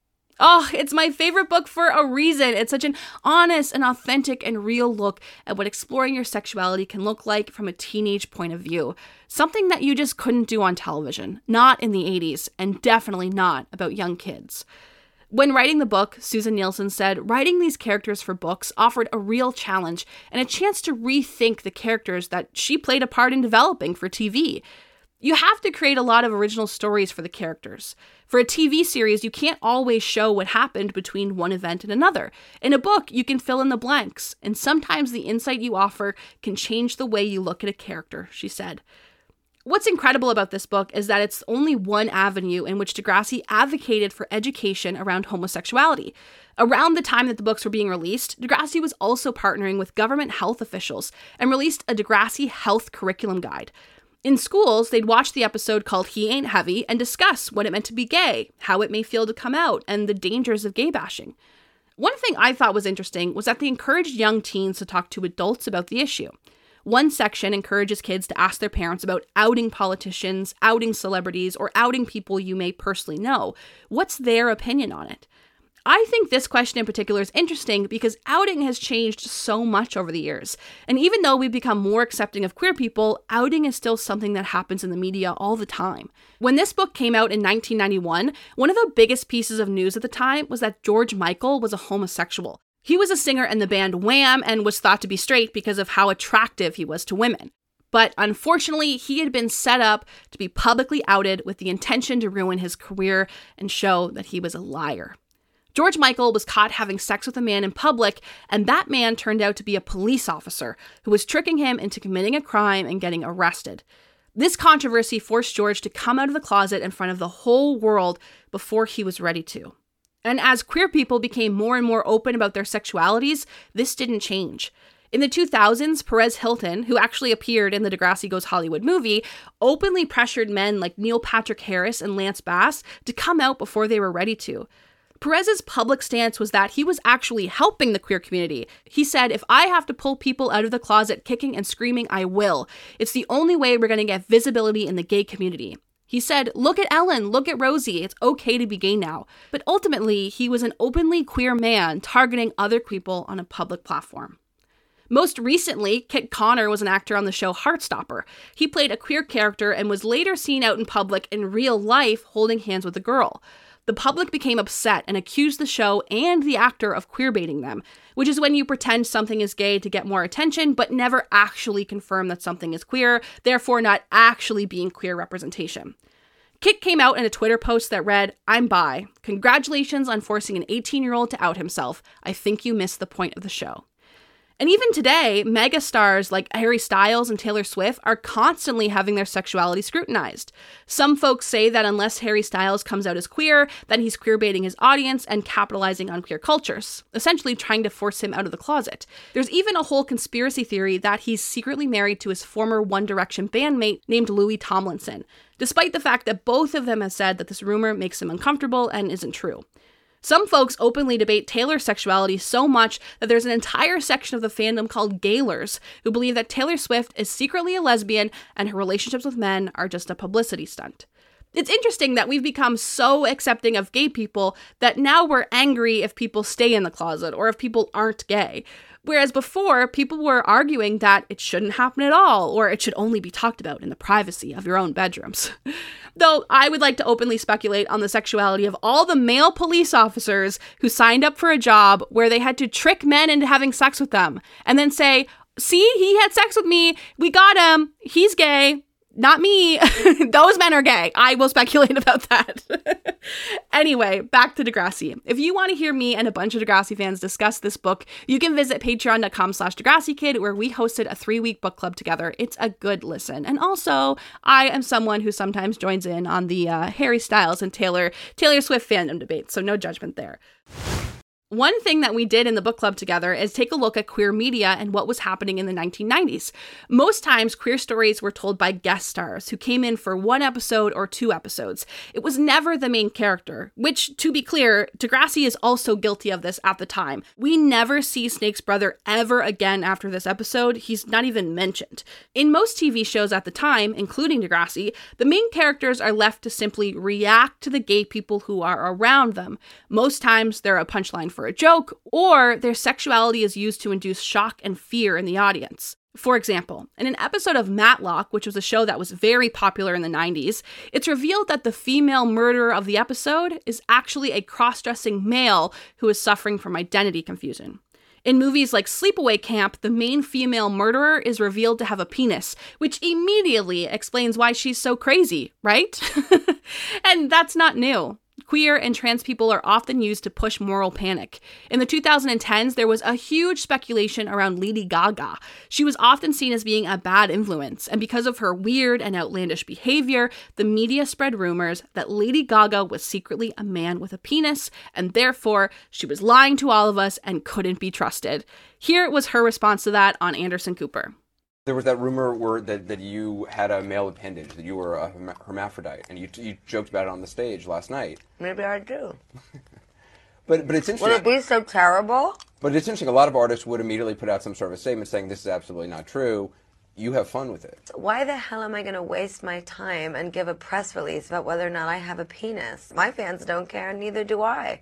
Oh, it's my favorite book for a reason. It's such an honest and authentic and real look at what exploring your sexuality can look like from a teenage point of view. Something that you just couldn't do on television, not in the eighties, and definitely not about young kids. When writing the book, Susan Nielsen said, "Writing these characters for books offered a real challenge and a chance to rethink the characters that she played a part in developing for T V. You have to create a lot of original stories for the characters. For a T V series, you can't always show what happened between one event and another. In a book, you can fill in the blanks, and sometimes the insight you offer can change the way you look at a character," she said. What's incredible about this book is that it's only one avenue in which Degrassi advocated for education around homosexuality. Around the time that the books were being released, Degrassi was also partnering with government health officials and released a Degrassi health curriculum guide. In schools, they'd watch the episode called He Ain't Heavy and discuss what it meant to be gay, how it may feel to come out, and the dangers of gay bashing. One thing I thought was interesting was that they encouraged young teens to talk to adults about the issue. One section encourages kids to ask their parents about outing politicians, outing celebrities, or outing people you may personally know. What's their opinion on it? I think this question in particular is interesting because outing has changed so much over the years. And even though we've become more accepting of queer people, outing is still something that happens in the media all the time. When this book came out in nineteen ninety-one, one of the biggest pieces of news at the time was that George Michael was a homosexual. He was a singer in the band Wham and was thought to be straight because of how attractive he was to women. But unfortunately, he had been set up to be publicly outed with the intention to ruin his career and show that he was a liar. George Michael was caught having sex with a man in public, and that man turned out to be a police officer who was tricking him into committing a crime and getting arrested. This controversy forced George to come out of the closet in front of the whole world before he was ready to. And as queer people became more and more open about their sexualities, this didn't change. In the two thousands, Perez Hilton, who actually appeared in the Degrassi Goes Hollywood movie, openly pressured men like Neil Patrick Harris and Lance Bass to come out before they were ready to. Perez's public stance was that he was actually helping the queer community. He said, "If I have to pull people out of the closet kicking and screaming, I will. It's the only way we're going to get visibility in the gay community." He said, "Look at Ellen, look at Rosie, it's okay to be gay now." But ultimately, he was an openly queer man targeting other people on a public platform. Most recently, Kit Connor was an actor on the show Heartstopper. He played a queer character and was later seen out in public in real life holding hands with a girl. The public became upset and accused the show and the actor of queerbaiting them, which is when you pretend something is gay to get more attention, but never actually confirm that something is queer, therefore not actually being queer representation. Kit came out in a Twitter post that read, "I'm bi. Congratulations on forcing an eighteen-year-old to out himself. I think you missed the point of the show." And even today, mega stars like Harry Styles and Taylor Swift are constantly having their sexuality scrutinized. Some folks say that unless Harry Styles comes out as queer, then he's queerbaiting his audience and capitalizing on queer cultures, essentially trying to force him out of the closet. There's even a whole conspiracy theory that he's secretly married to his former One Direction bandmate named Louis Tomlinson, despite the fact that both of them have said that this rumor makes him uncomfortable and isn't true. Some folks openly debate Taylor's sexuality so much that there's an entire section of the fandom called Gaylers who believe that Taylor Swift is secretly a lesbian and her relationships with men are just a publicity stunt. It's interesting that we've become so accepting of gay people that now we're angry if people stay in the closet or if people aren't gay. Whereas before, people were arguing that it shouldn't happen at all, or it should only be talked about in the privacy of your own bedrooms. Though I would like to openly speculate on the sexuality of all the male police officers who signed up for a job where they had to trick men into having sex with them, and then say, "See, he had sex with me, we got him, he's gay. Not me. Those men are gay." I will speculate about that. Anyway, back to Degrassi. If you want to hear me and a bunch of Degrassi fans discuss this book, you can visit patreon.com slash DegrassiKid, where we hosted a three-week book club together. It's a good listen. And also, I am someone who sometimes joins in on the uh, Harry Styles and Taylor, Taylor Swift fandom debate, so no judgment there. One thing that we did in the book club together is take a look at queer media and what was happening in the nineteen nineties. Most times, queer stories were told by guest stars who came in for one episode or two episodes. It was never the main character, which, to be clear, Degrassi is also guilty of this at the time. We never see Snake's brother ever again after this episode. He's not even mentioned. In most T V shows at the time, including Degrassi, the main characters are left to simply react to the gay people who are around them. Most times, they're a punchline for a joke, or their sexuality is used to induce shock and fear in the audience. For example, in an episode of Matlock, which was a show that was very popular in the nineties, it's revealed that the female murderer of the episode is actually a cross-dressing male who is suffering from identity confusion. In movies like Sleepaway Camp, the main female murderer is revealed to have a penis, which immediately explains why she's so crazy, right? And that's not new. Queer and trans people are often used to push moral panic. In the two thousand tens, there was a huge speculation around Lady Gaga. She was often seen as being a bad influence, and because of her weird and outlandish behavior, the media spread rumors that Lady Gaga was secretly a man with a penis, and therefore, she was lying to all of us and couldn't be trusted. Here was her response to that on Anderson Cooper. There was that rumor where that, that you had a male appendage, that you were a hermaphrodite, and you, you joked about it on the stage last night. Maybe I do. But but it's interesting. Would it be so terrible? But it's interesting. A lot of artists would immediately put out some sort of a statement saying this is absolutely not true. You have fun with it. Why the hell am I going to waste my time and give a press release about whether or not I have a penis? My fans don't care, and neither do I.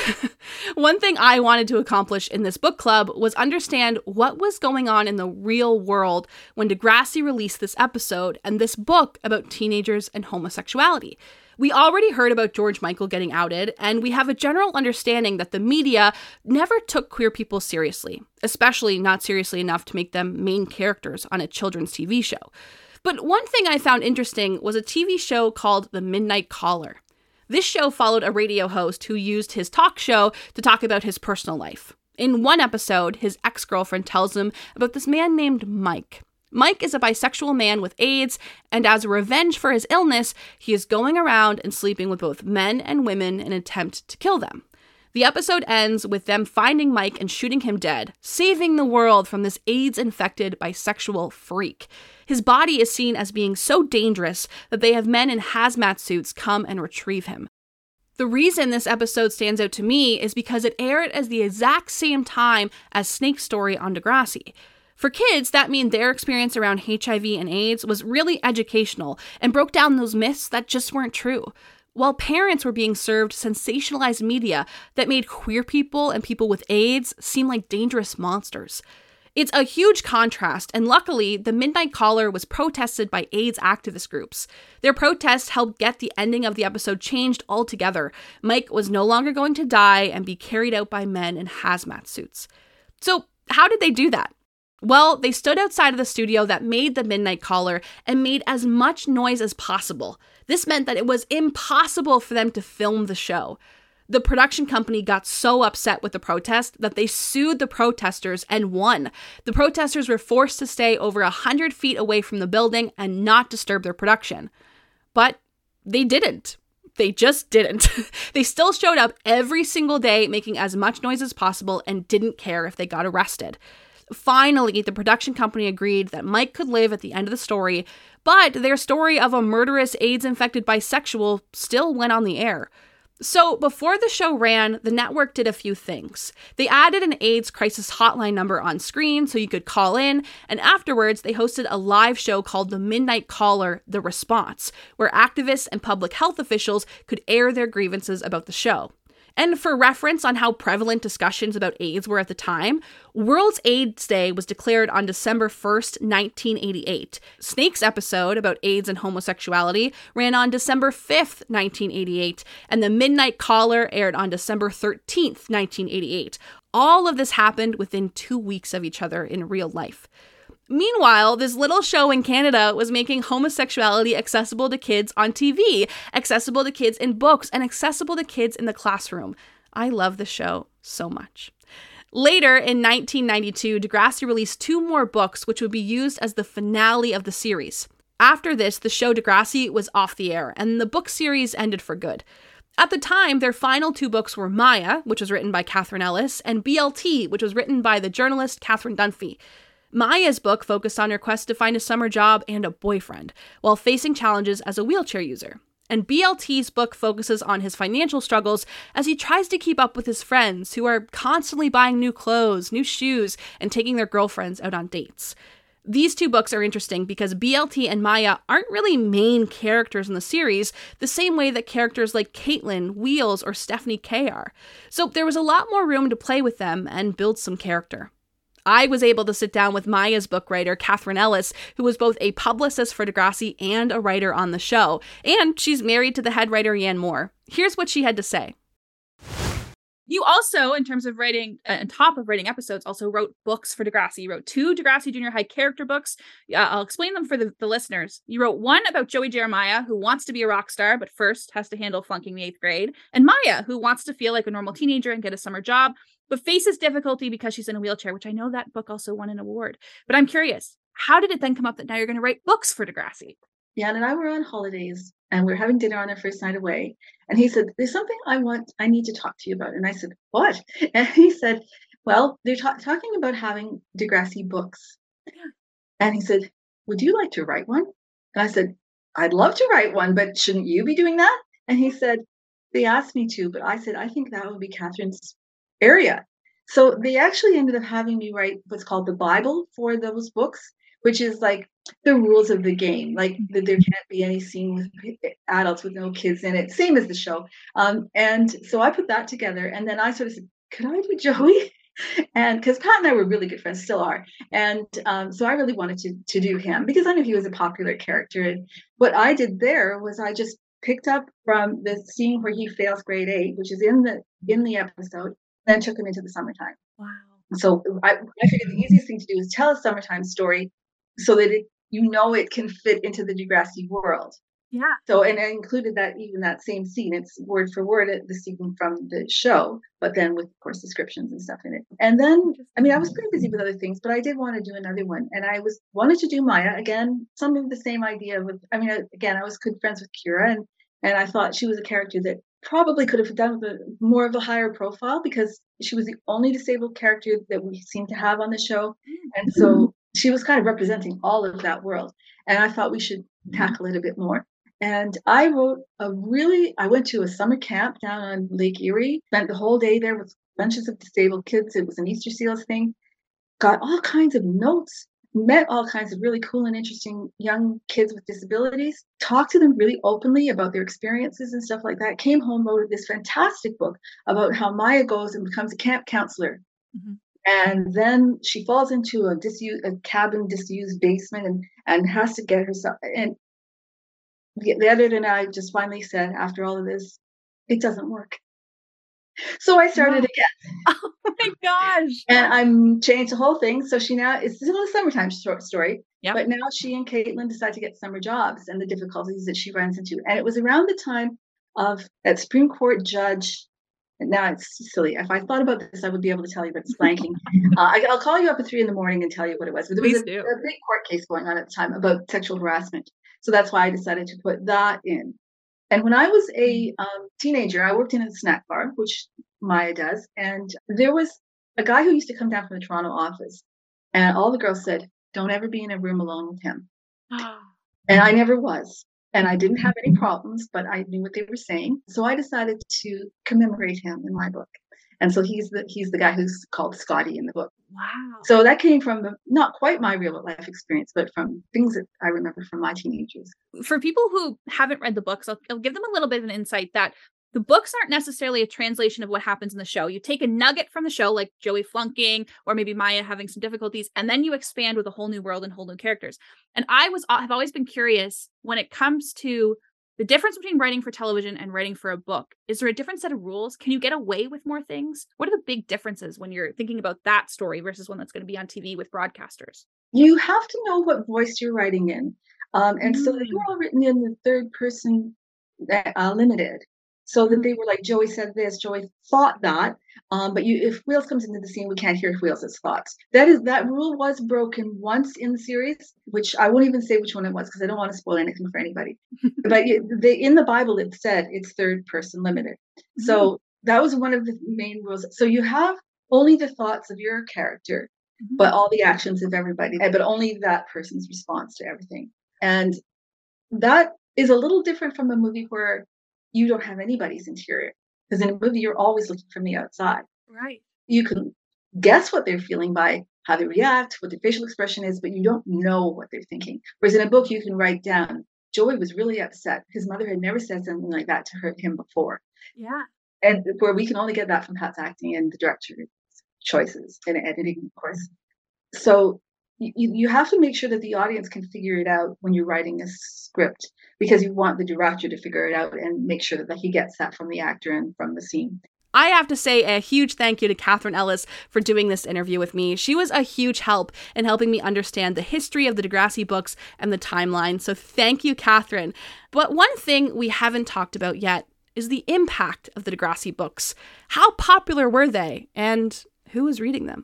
One thing I wanted to accomplish in this book club was understand what was going on in the real world when Degrassi released this episode and this book about teenagers and homosexuality. We already heard about George Michael getting outed, and we have a general understanding that the media never took queer people seriously, especially not seriously enough to make them main characters on a children's T V show. But one thing I found interesting was a T V show called The Midnight Caller. This show followed a radio host who used his talk show to talk about his personal life. In one episode, his ex-girlfriend tells him about this man named Mike. Mike is a bisexual man with AIDS, and as a revenge for his illness, he is going around and sleeping with both men and women in an attempt to kill them. The episode ends with them finding Mike and shooting him dead, saving the world from this AIDS-infected bisexual freak. His body is seen as being so dangerous that they have men in hazmat suits come and retrieve him. The reason this episode stands out to me is because it aired at the exact same time as Snake's story on Degrassi. For kids, that means their experience around H I V and AIDS was really educational and broke down those myths that just weren't true, while parents were being served sensationalized media that made queer people and people with AIDS seem like dangerous monsters. It's a huge contrast, and luckily, the Midnight Caller was protested by AIDS activist groups. Their protest helped get the ending of the episode changed altogether. Mike was no longer going to die and be carried out by men in hazmat suits. So, how did they do that? Well, they stood outside of the studio that made the Midnight Caller and made as much noise as possible. This meant that it was impossible for them to film the show. The production company got so upset with the protest that they sued the protesters and won. The protesters were forced to stay over one hundred feet away from the building and not disturb their production. But they didn't. They just didn't. They still showed up every single day, making as much noise as possible, and didn't care if they got arrested. Finally, the production company agreed that Mike could live at the end of the story, but their story of a murderous AIDS-infected bisexual still went on the air. So before the show ran, the network did a few things. They added an AIDS crisis hotline number on screen so you could call in, and afterwards they hosted a live show called The Midnight Caller, The Response, where activists and public health officials could air their grievances about the show. And for reference on how prevalent discussions about AIDS were at the time, World AIDS Day was declared on December first, nineteen eighty-eight. Snake's episode about AIDS and homosexuality ran on December fifth, nineteen eighty-eight, and The Midnight Caller aired on December thirteenth, nineteen eighty-eight. All of this happened within two weeks of each other in real life. Meanwhile, this little show in Canada was making homosexuality accessible to kids on T V, accessible to kids in books, and accessible to kids in the classroom. I love the show so much. Later, in nineteen ninety-two, Degrassi released two more books which would be used as the finale of the series. After this, the show Degrassi was off the air, and the book series ended for good. At the time, their final two books were Maya, which was written by Catherine Ellis, and B L T, which was written by the journalist Catherine Dunphy. Maya's book focused on her quest to find a summer job and a boyfriend, while facing challenges as a wheelchair user. And B L T's book focuses on his financial struggles as he tries to keep up with his friends who are constantly buying new clothes, new shoes, and taking their girlfriends out on dates. These two books are interesting because B L T and Maya aren't really main characters in the series the same way that characters like Caitlin, Wheels, or Stephanie K are. So there was a lot more room to play with them and build some character. I was able to sit down with Maya's book writer, Catherine Ellis, who was both a publicist for Degrassi and a writer on the show, and she's married to the head writer, Yan Moore. Here's what she had to say. You also, in terms of writing, uh, on top of writing episodes, also wrote books for Degrassi. You wrote two Degrassi Junior High character books. Uh, I'll explain them for the, the listeners. You wrote one about Joey Jeremiah, who wants to be a rock star, but first has to handle flunking the eighth grade, and Maya, who wants to feel like a normal teenager and get a summer job, but faces difficulty because she's in a wheelchair, which I know that book also won an award. But I'm curious, how did it then come up that now you're going to write books for Degrassi? Jan and I were on holidays and we were having dinner on our first night away. And he said, there's something I want, I need to talk to you about. And I said, what? And he said, well, they're ta- talking about having Degrassi books. And he said, would you like to write one? And I said, I'd love to write one, but shouldn't you be doing that? And he said, they asked me to, but I said, I think that would be Catherine's area. So they actually ended up having me write what's called the Bible for those books, which is like the rules of the game. Like that there can't be any scene with adults with no kids in it, same as the show. Um, and so I put that together, and then I sort of said, could I do Joey? And because Pat and I were really good friends, still are. And um, so I really wanted to, to do him because I knew he was a popular character. And what I did there was I just picked up from the scene where he fails grade eight, which is in the in the episode, then took him into the summertime. Wow. So I, I figured the easiest thing to do is tell a summertime story so that it, you know it can fit into the Degrassi world. Yeah. So, and I included that, even that same scene, it's word for word the scene from the show, but then with, of course, descriptions and stuff in it. And then, I mean, I was pretty busy with other things, but I did want to do another one. And I was wanted to do Maya again, something the same idea with, I mean, again, I was good friends with Kira, and, and I thought she was a character that probably could have done with a more of a higher profile because she was the only disabled character that we seem to have on the show. And so she was kind of representing all of that world. And I thought we should tackle it a bit more. And I wrote a really, I went to a summer camp down on Lake Erie, spent the whole day there with bunches of disabled kids. It was an Easter Seals thing, got all kinds of notes, met all kinds of really cool and interesting young kids with disabilities, talked to them really openly about their experiences and stuff like that, came home, wrote this fantastic book about how Maya goes and becomes a camp counselor. Mm-hmm. And then she falls into a disused, a cabin disused basement, and and has to get herself. And the, the editor and I just finally said, after all of this, it doesn't work. So I started again. Oh my gosh! And I'm changed the whole thing. So she now it's still a summertime short story. Yep. But now she and Caitlin decide to get summer jobs and the difficulties that she runs into. And it was around the time of that Supreme Court judge. And now it's silly. If I thought about this, I would be able to tell you, but it's blanking. uh, I, I'll call you up at three in the morning and tell you what it was. But there was a, a big court case going on at the time about sexual harassment. So that's why I decided to put that in. And when I was a um, teenager, I worked in a snack bar, which Maya does. And there was a guy who used to come down from the Toronto office. And all the girls said, don't ever be in a room alone with him. And I never was. And I didn't have any problems, but I knew what they were saying. So I decided to commemorate him in my book. And so he's the he's the guy who's called Scotty in the book. Wow. So that came from the, not quite my real life experience, but from things that I remember from my teenagers. For people who haven't read the books, I'll, I'll give them a little bit of an insight that the books aren't necessarily a translation of what happens in the show. You take a nugget from the show, like Joey flunking, or maybe Maya having some difficulties, and then you expand with a whole new world and whole new characters. And I was have always been curious when it comes to the difference between writing for television and writing for a book. Is there a different set of rules? Can you get away with more things? What are the big differences when you're thinking about that story versus one that's going to be on T V with broadcasters? You have to know what voice you're writing in. Um, and mm. so they're all written in the third person uh, limited. So that they were like, Joey said this, Joey thought that, um, but you, if Wheels comes into the scene, we can't hear Wheels' thoughts. That is that rule was broken once in the series, which I won't even say which one it was because I don't want to spoil anything for anybody. But they, in the Bible, it said it's third person limited. Mm-hmm. So that was one of the main rules. So you have only the thoughts of your character, mm-hmm. but all the actions of everybody, but only that person's response to everything. And that is a little different from a movie where you don't have anybody's interior. Because in a movie, you're always looking from the outside. Right. You can guess what they're feeling by how they react, what their facial expression is, but you don't know what they're thinking. Whereas in a book, you can write down, Joey was really upset. His mother had never said something like that to hurt him before. Yeah. And where we can only get that from Pat's acting and the director's choices and editing, of course. So you, you have to make sure that the audience can figure it out when you're writing a script, because you want the director to figure it out and make sure that he gets that from the actor and from the scene. I have to say a huge thank you to Catherine Ellis for doing this interview with me. She was a huge help in helping me understand the history of the Degrassi books and the timeline. So thank you, Catherine. But one thing we haven't talked about yet is the impact of the Degrassi books. How popular were they, and who was reading them?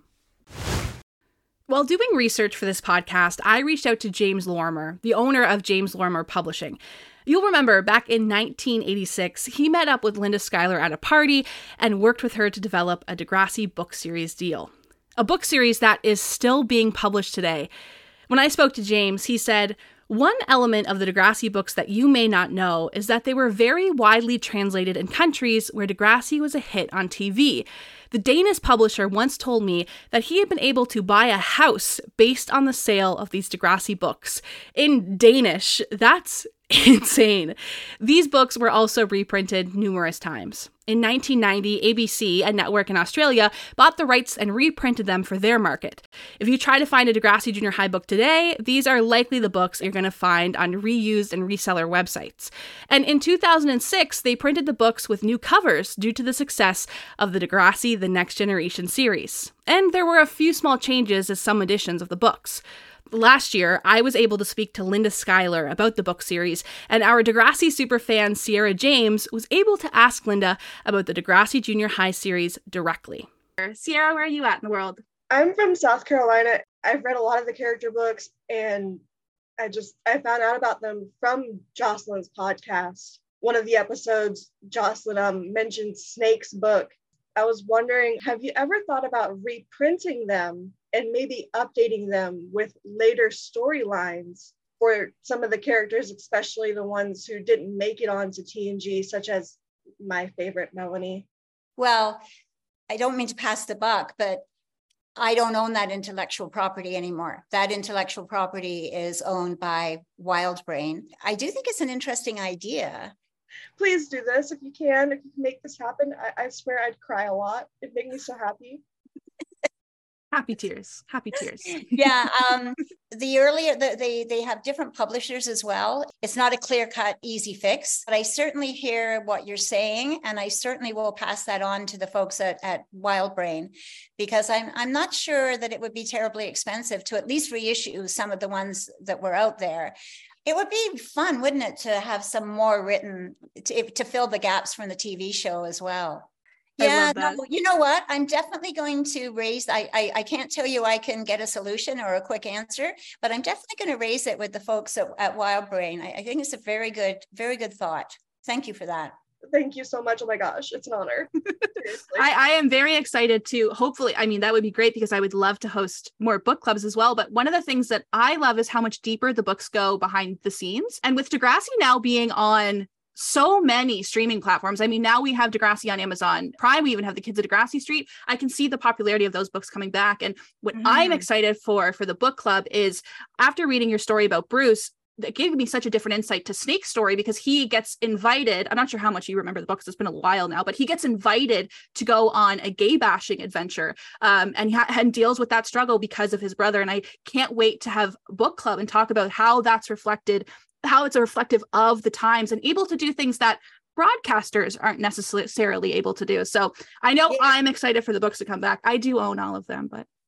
While doing research for this podcast, I reached out to James Lorimer, the owner of James Lorimer Publishing. You'll remember back in nineteen eighty-six, he met up with Linda Schuyler at a party and worked with her to develop a Degrassi book series deal. A book series that is still being published today. When I spoke to James, he said, one element of the Degrassi books that you may not know is that they were very widely translated in countries where Degrassi was a hit on T V. The Danish publisher once told me that he had been able to buy a house based on the sale of these Degrassi books. In Danish, that's insane. These books were also reprinted numerous times. In nineteen ninety, A B C, a network in Australia, bought the rights and reprinted them for their market. If you try to find a Degrassi Junior High book today, these are likely the books you're going to find on reused and reseller websites. And in two thousand six, they printed the books with new covers due to the success of the Degrassi The Next Generation series. And there were a few small changes as some editions of the books. Last year, I was able to speak to Linda Schuyler about the book series, and our Degrassi superfan Sierra James was able to ask Linda about the Degrassi Junior High series directly. Sierra, where are you at in the world? I'm from South Carolina. I've read a lot of the character books, and I just I found out about them from Jocelyn's podcast. One of the episodes, Jocelyn um, mentioned Snake's book. I was wondering, have you ever thought about reprinting them and maybe updating them with later storylines for some of the characters, especially the ones who didn't make it onto T N G, such as my favorite, Melanie? Well, I don't mean to pass the buck, but I don't own that intellectual property anymore. That intellectual property is owned by WildBrain. I do think it's an interesting idea. Please do this if you can. If you can make this happen, I, I swear I'd cry a lot. It'd make me so happy. Happy tears. Happy tears. Yeah. Um, the earlier, the, they, they have different publishers as well. It's not a clear-cut, easy fix, but I certainly hear what you're saying, and I certainly will pass that on to the folks at, at WildBrain, because I'm, I'm not sure that it would be terribly expensive to at least reissue some of the ones that were out there. It would be fun, wouldn't it, to have some more written to, to fill the gaps from the T V show as well. Yeah, no, you know what? I'm definitely going to raise, I, I I can't tell you I can get a solution or a quick answer, but I'm definitely going to raise it with the folks at, at WildBrain. I, I think it's a very good, very good thought. Thank you for that. Thank you so much. Oh my gosh, it's an honor. I, I am very excited to hopefully, I mean, that would be great because I would love to host more book clubs as well. But one of the things that I love is how much deeper the books go behind the scenes. And with Degrassi now being on so many streaming platforms. I mean, now we have Degrassi on Amazon Prime. We even have The Kids of Degrassi Street. I can see the popularity of those books coming back. And what mm. I'm excited for, for the book club is after reading your story about Bruce, that gave me such a different insight to Snake's story because he gets invited. I'm not sure how much you remember the book because it's been a while now, but he gets invited to go on a gay bashing adventure um, and, ha- and deals with that struggle because of his brother. And I can't wait to have book club and talk about how that's reflected, how it's a reflective of the times and able to do things that broadcasters aren't necessarily able to do. So I know yeah. I'm excited for the books to come back. I do own all of them, but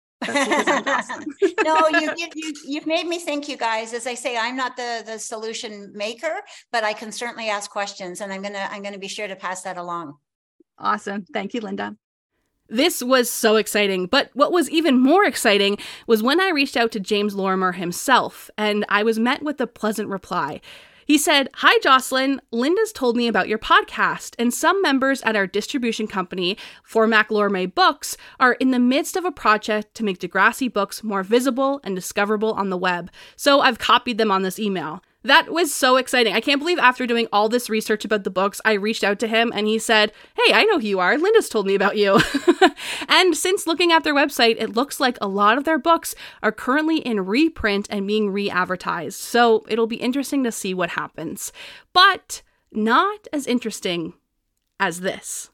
no, you, you, you, you've made me think, you guys. As I say, I'm not the, the solution maker, but I can certainly ask questions, and I'm gonna I'm gonna be sure to pass that along. Awesome. Thank you, Linda. This was so exciting, but what was even more exciting was when I reached out to James Lorimer himself, and I was met with a pleasant reply. He said, "Hi, Jocelyn. Linda's told me about your podcast, and some members at our distribution company, Formac Lorimer Books, are in the midst of a project to make Degrassi books more visible and discoverable on the web. So I've copied them on this email." That was so exciting. I can't believe after doing all this research about the books, I reached out to him and he said, "Hey, I know who you are. Linda's told me about you." And since looking at their website, it looks like a lot of their books are currently in reprint and being re-advertised. So it'll be interesting to see what happens. But not as interesting as this.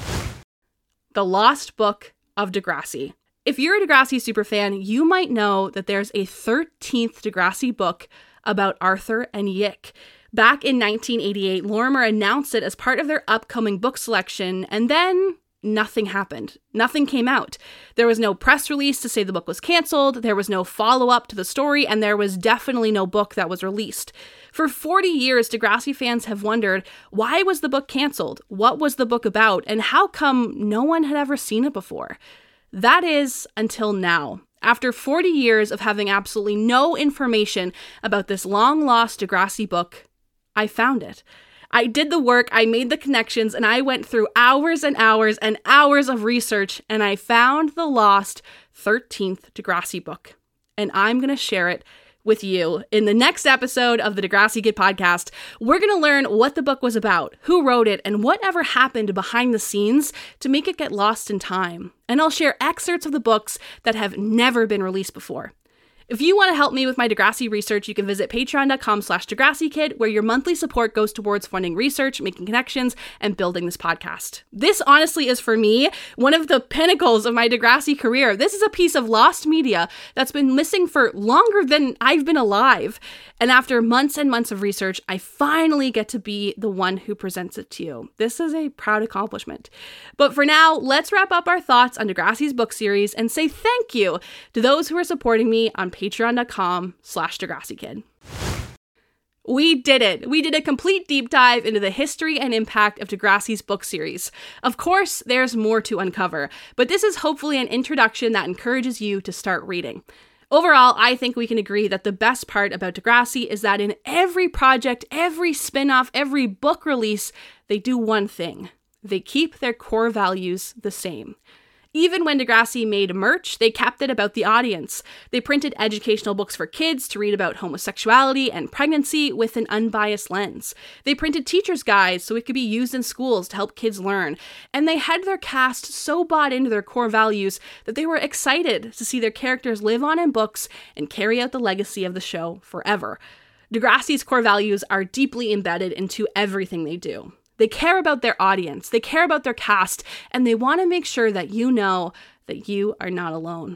The Lost Book of Degrassi. If you're a Degrassi superfan, you might know that there's a thirteenth Degrassi book about Arthur and Yick. Back in nineteen eighty-eight, Lorimer announced it as part of their upcoming book selection, and then nothing happened. Nothing came out. There was no press release to say the book was canceled, there was no follow-up to the story, and there was definitely no book that was released. For forty years, Degrassi fans have wondered, why was the book canceled? What was the book about? And how come no one had ever seen it before? That is, until now. After forty years of having absolutely no information about this long-lost Degrassi book, I found it. I did the work, I made the connections, and I went through hours and hours and hours of research, and I found the lost thirteenth Degrassi book. And I'm going to share it with you. In the next episode of the Degrassi Kid podcast, we're going to learn what the book was about, who wrote it, and whatever happened behind the scenes to make it get lost in time. And I'll share excerpts of the books that have never been released before. If you want to help me with my Degrassi research, you can visit patreon.com slash DegrassiKid, where your monthly support goes towards funding research, making connections, and building this podcast. This honestly is, for me, one of the pinnacles of my Degrassi career. This is a piece of lost media that's been missing for longer than I've been alive. And after months and months of research, I finally get to be the one who presents it to you. This is a proud accomplishment. But for now, let's wrap up our thoughts on Degrassi's book series and say thank you to those who are supporting me on patreon.com slash DegrassiKid. We did it! We did a complete deep dive into the history and impact of Degrassi's book series. Of course, there's more to uncover, but this is hopefully an introduction that encourages you to start reading. Overall, I think we can agree that the best part about Degrassi is that in every project, every spin-off, every book release, they do one thing. They keep their core values the same. Even when Degrassi made merch, they kept it about the audience. They printed educational books for kids to read about homosexuality and pregnancy with an unbiased lens. They printed teachers' guides so it could be used in schools to help kids learn. And they had their cast so bought into their core values that they were excited to see their characters live on in books and carry out the legacy of the show forever. Degrassi's core values are deeply embedded into everything they do. They care about their audience, they care about their cast, and they want to make sure that you know that you are not alone.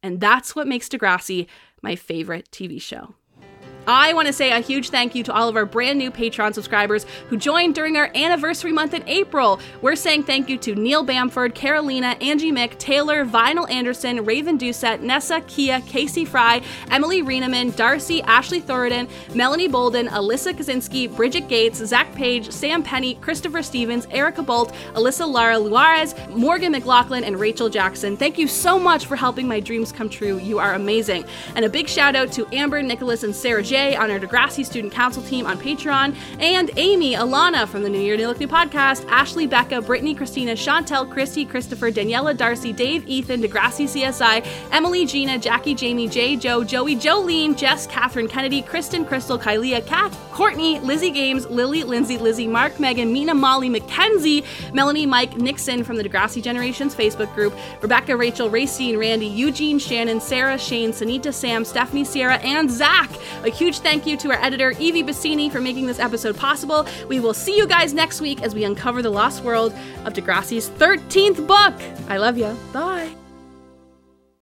And that's what makes Degrassi my favorite T V show. I want to say a huge thank you to all of our brand new Patreon subscribers who joined during our anniversary month in April. We're saying thank you to Neil Bamford, Carolina, Angie Mick, Taylor, Vinyl Anderson, Raven Doucette, Nessa, Kia, Casey Fry, Emily Rieneman, Darcy, Ashley Thornton, Melanie Bolden, Alyssa Kaczynski, Bridget Gates, Zach Page, Sam Penny, Christopher Stevens, Erica Bolt, Alyssa Lara Luarez, Morgan McLaughlin, and Rachel Jackson. Thank you so much for helping my dreams come true. You are amazing. And a big shout out to Amber, Nicholas, and Sarah J. on our Degrassi Student Council team on Patreon, and Amy, Alana from the New Year New Look New podcast, Ashley, Becca, Brittany, Christina, Chantel, Christy, Christopher, Daniela, Darcy, Dave, Ethan, Degrassi C S I, Emily, Gina, Jackie, Jamie, Jay, Joe, Joey, Jolene, Jess, Catherine, Kennedy, Kristen, Crystal, Kylia, Kat, Courtney, Lizzie Games, Lily, Lindsay, Lizzie, Mark, Megan, Mina, Molly, Mackenzie, Melanie, Mike, Nixon from the Degrassi Generations Facebook group, Rebecca, Rachel, Racine, Randy, Eugene, Shannon, Sarah, Shane, Sanita, Sam, Stephanie, Sierra, and Zach. A huge thank you to our editor, Evie Bassini, for making this episode possible. We will see you guys next week as we uncover the lost world of Degrassi's thirteenth book. I love you. Bye.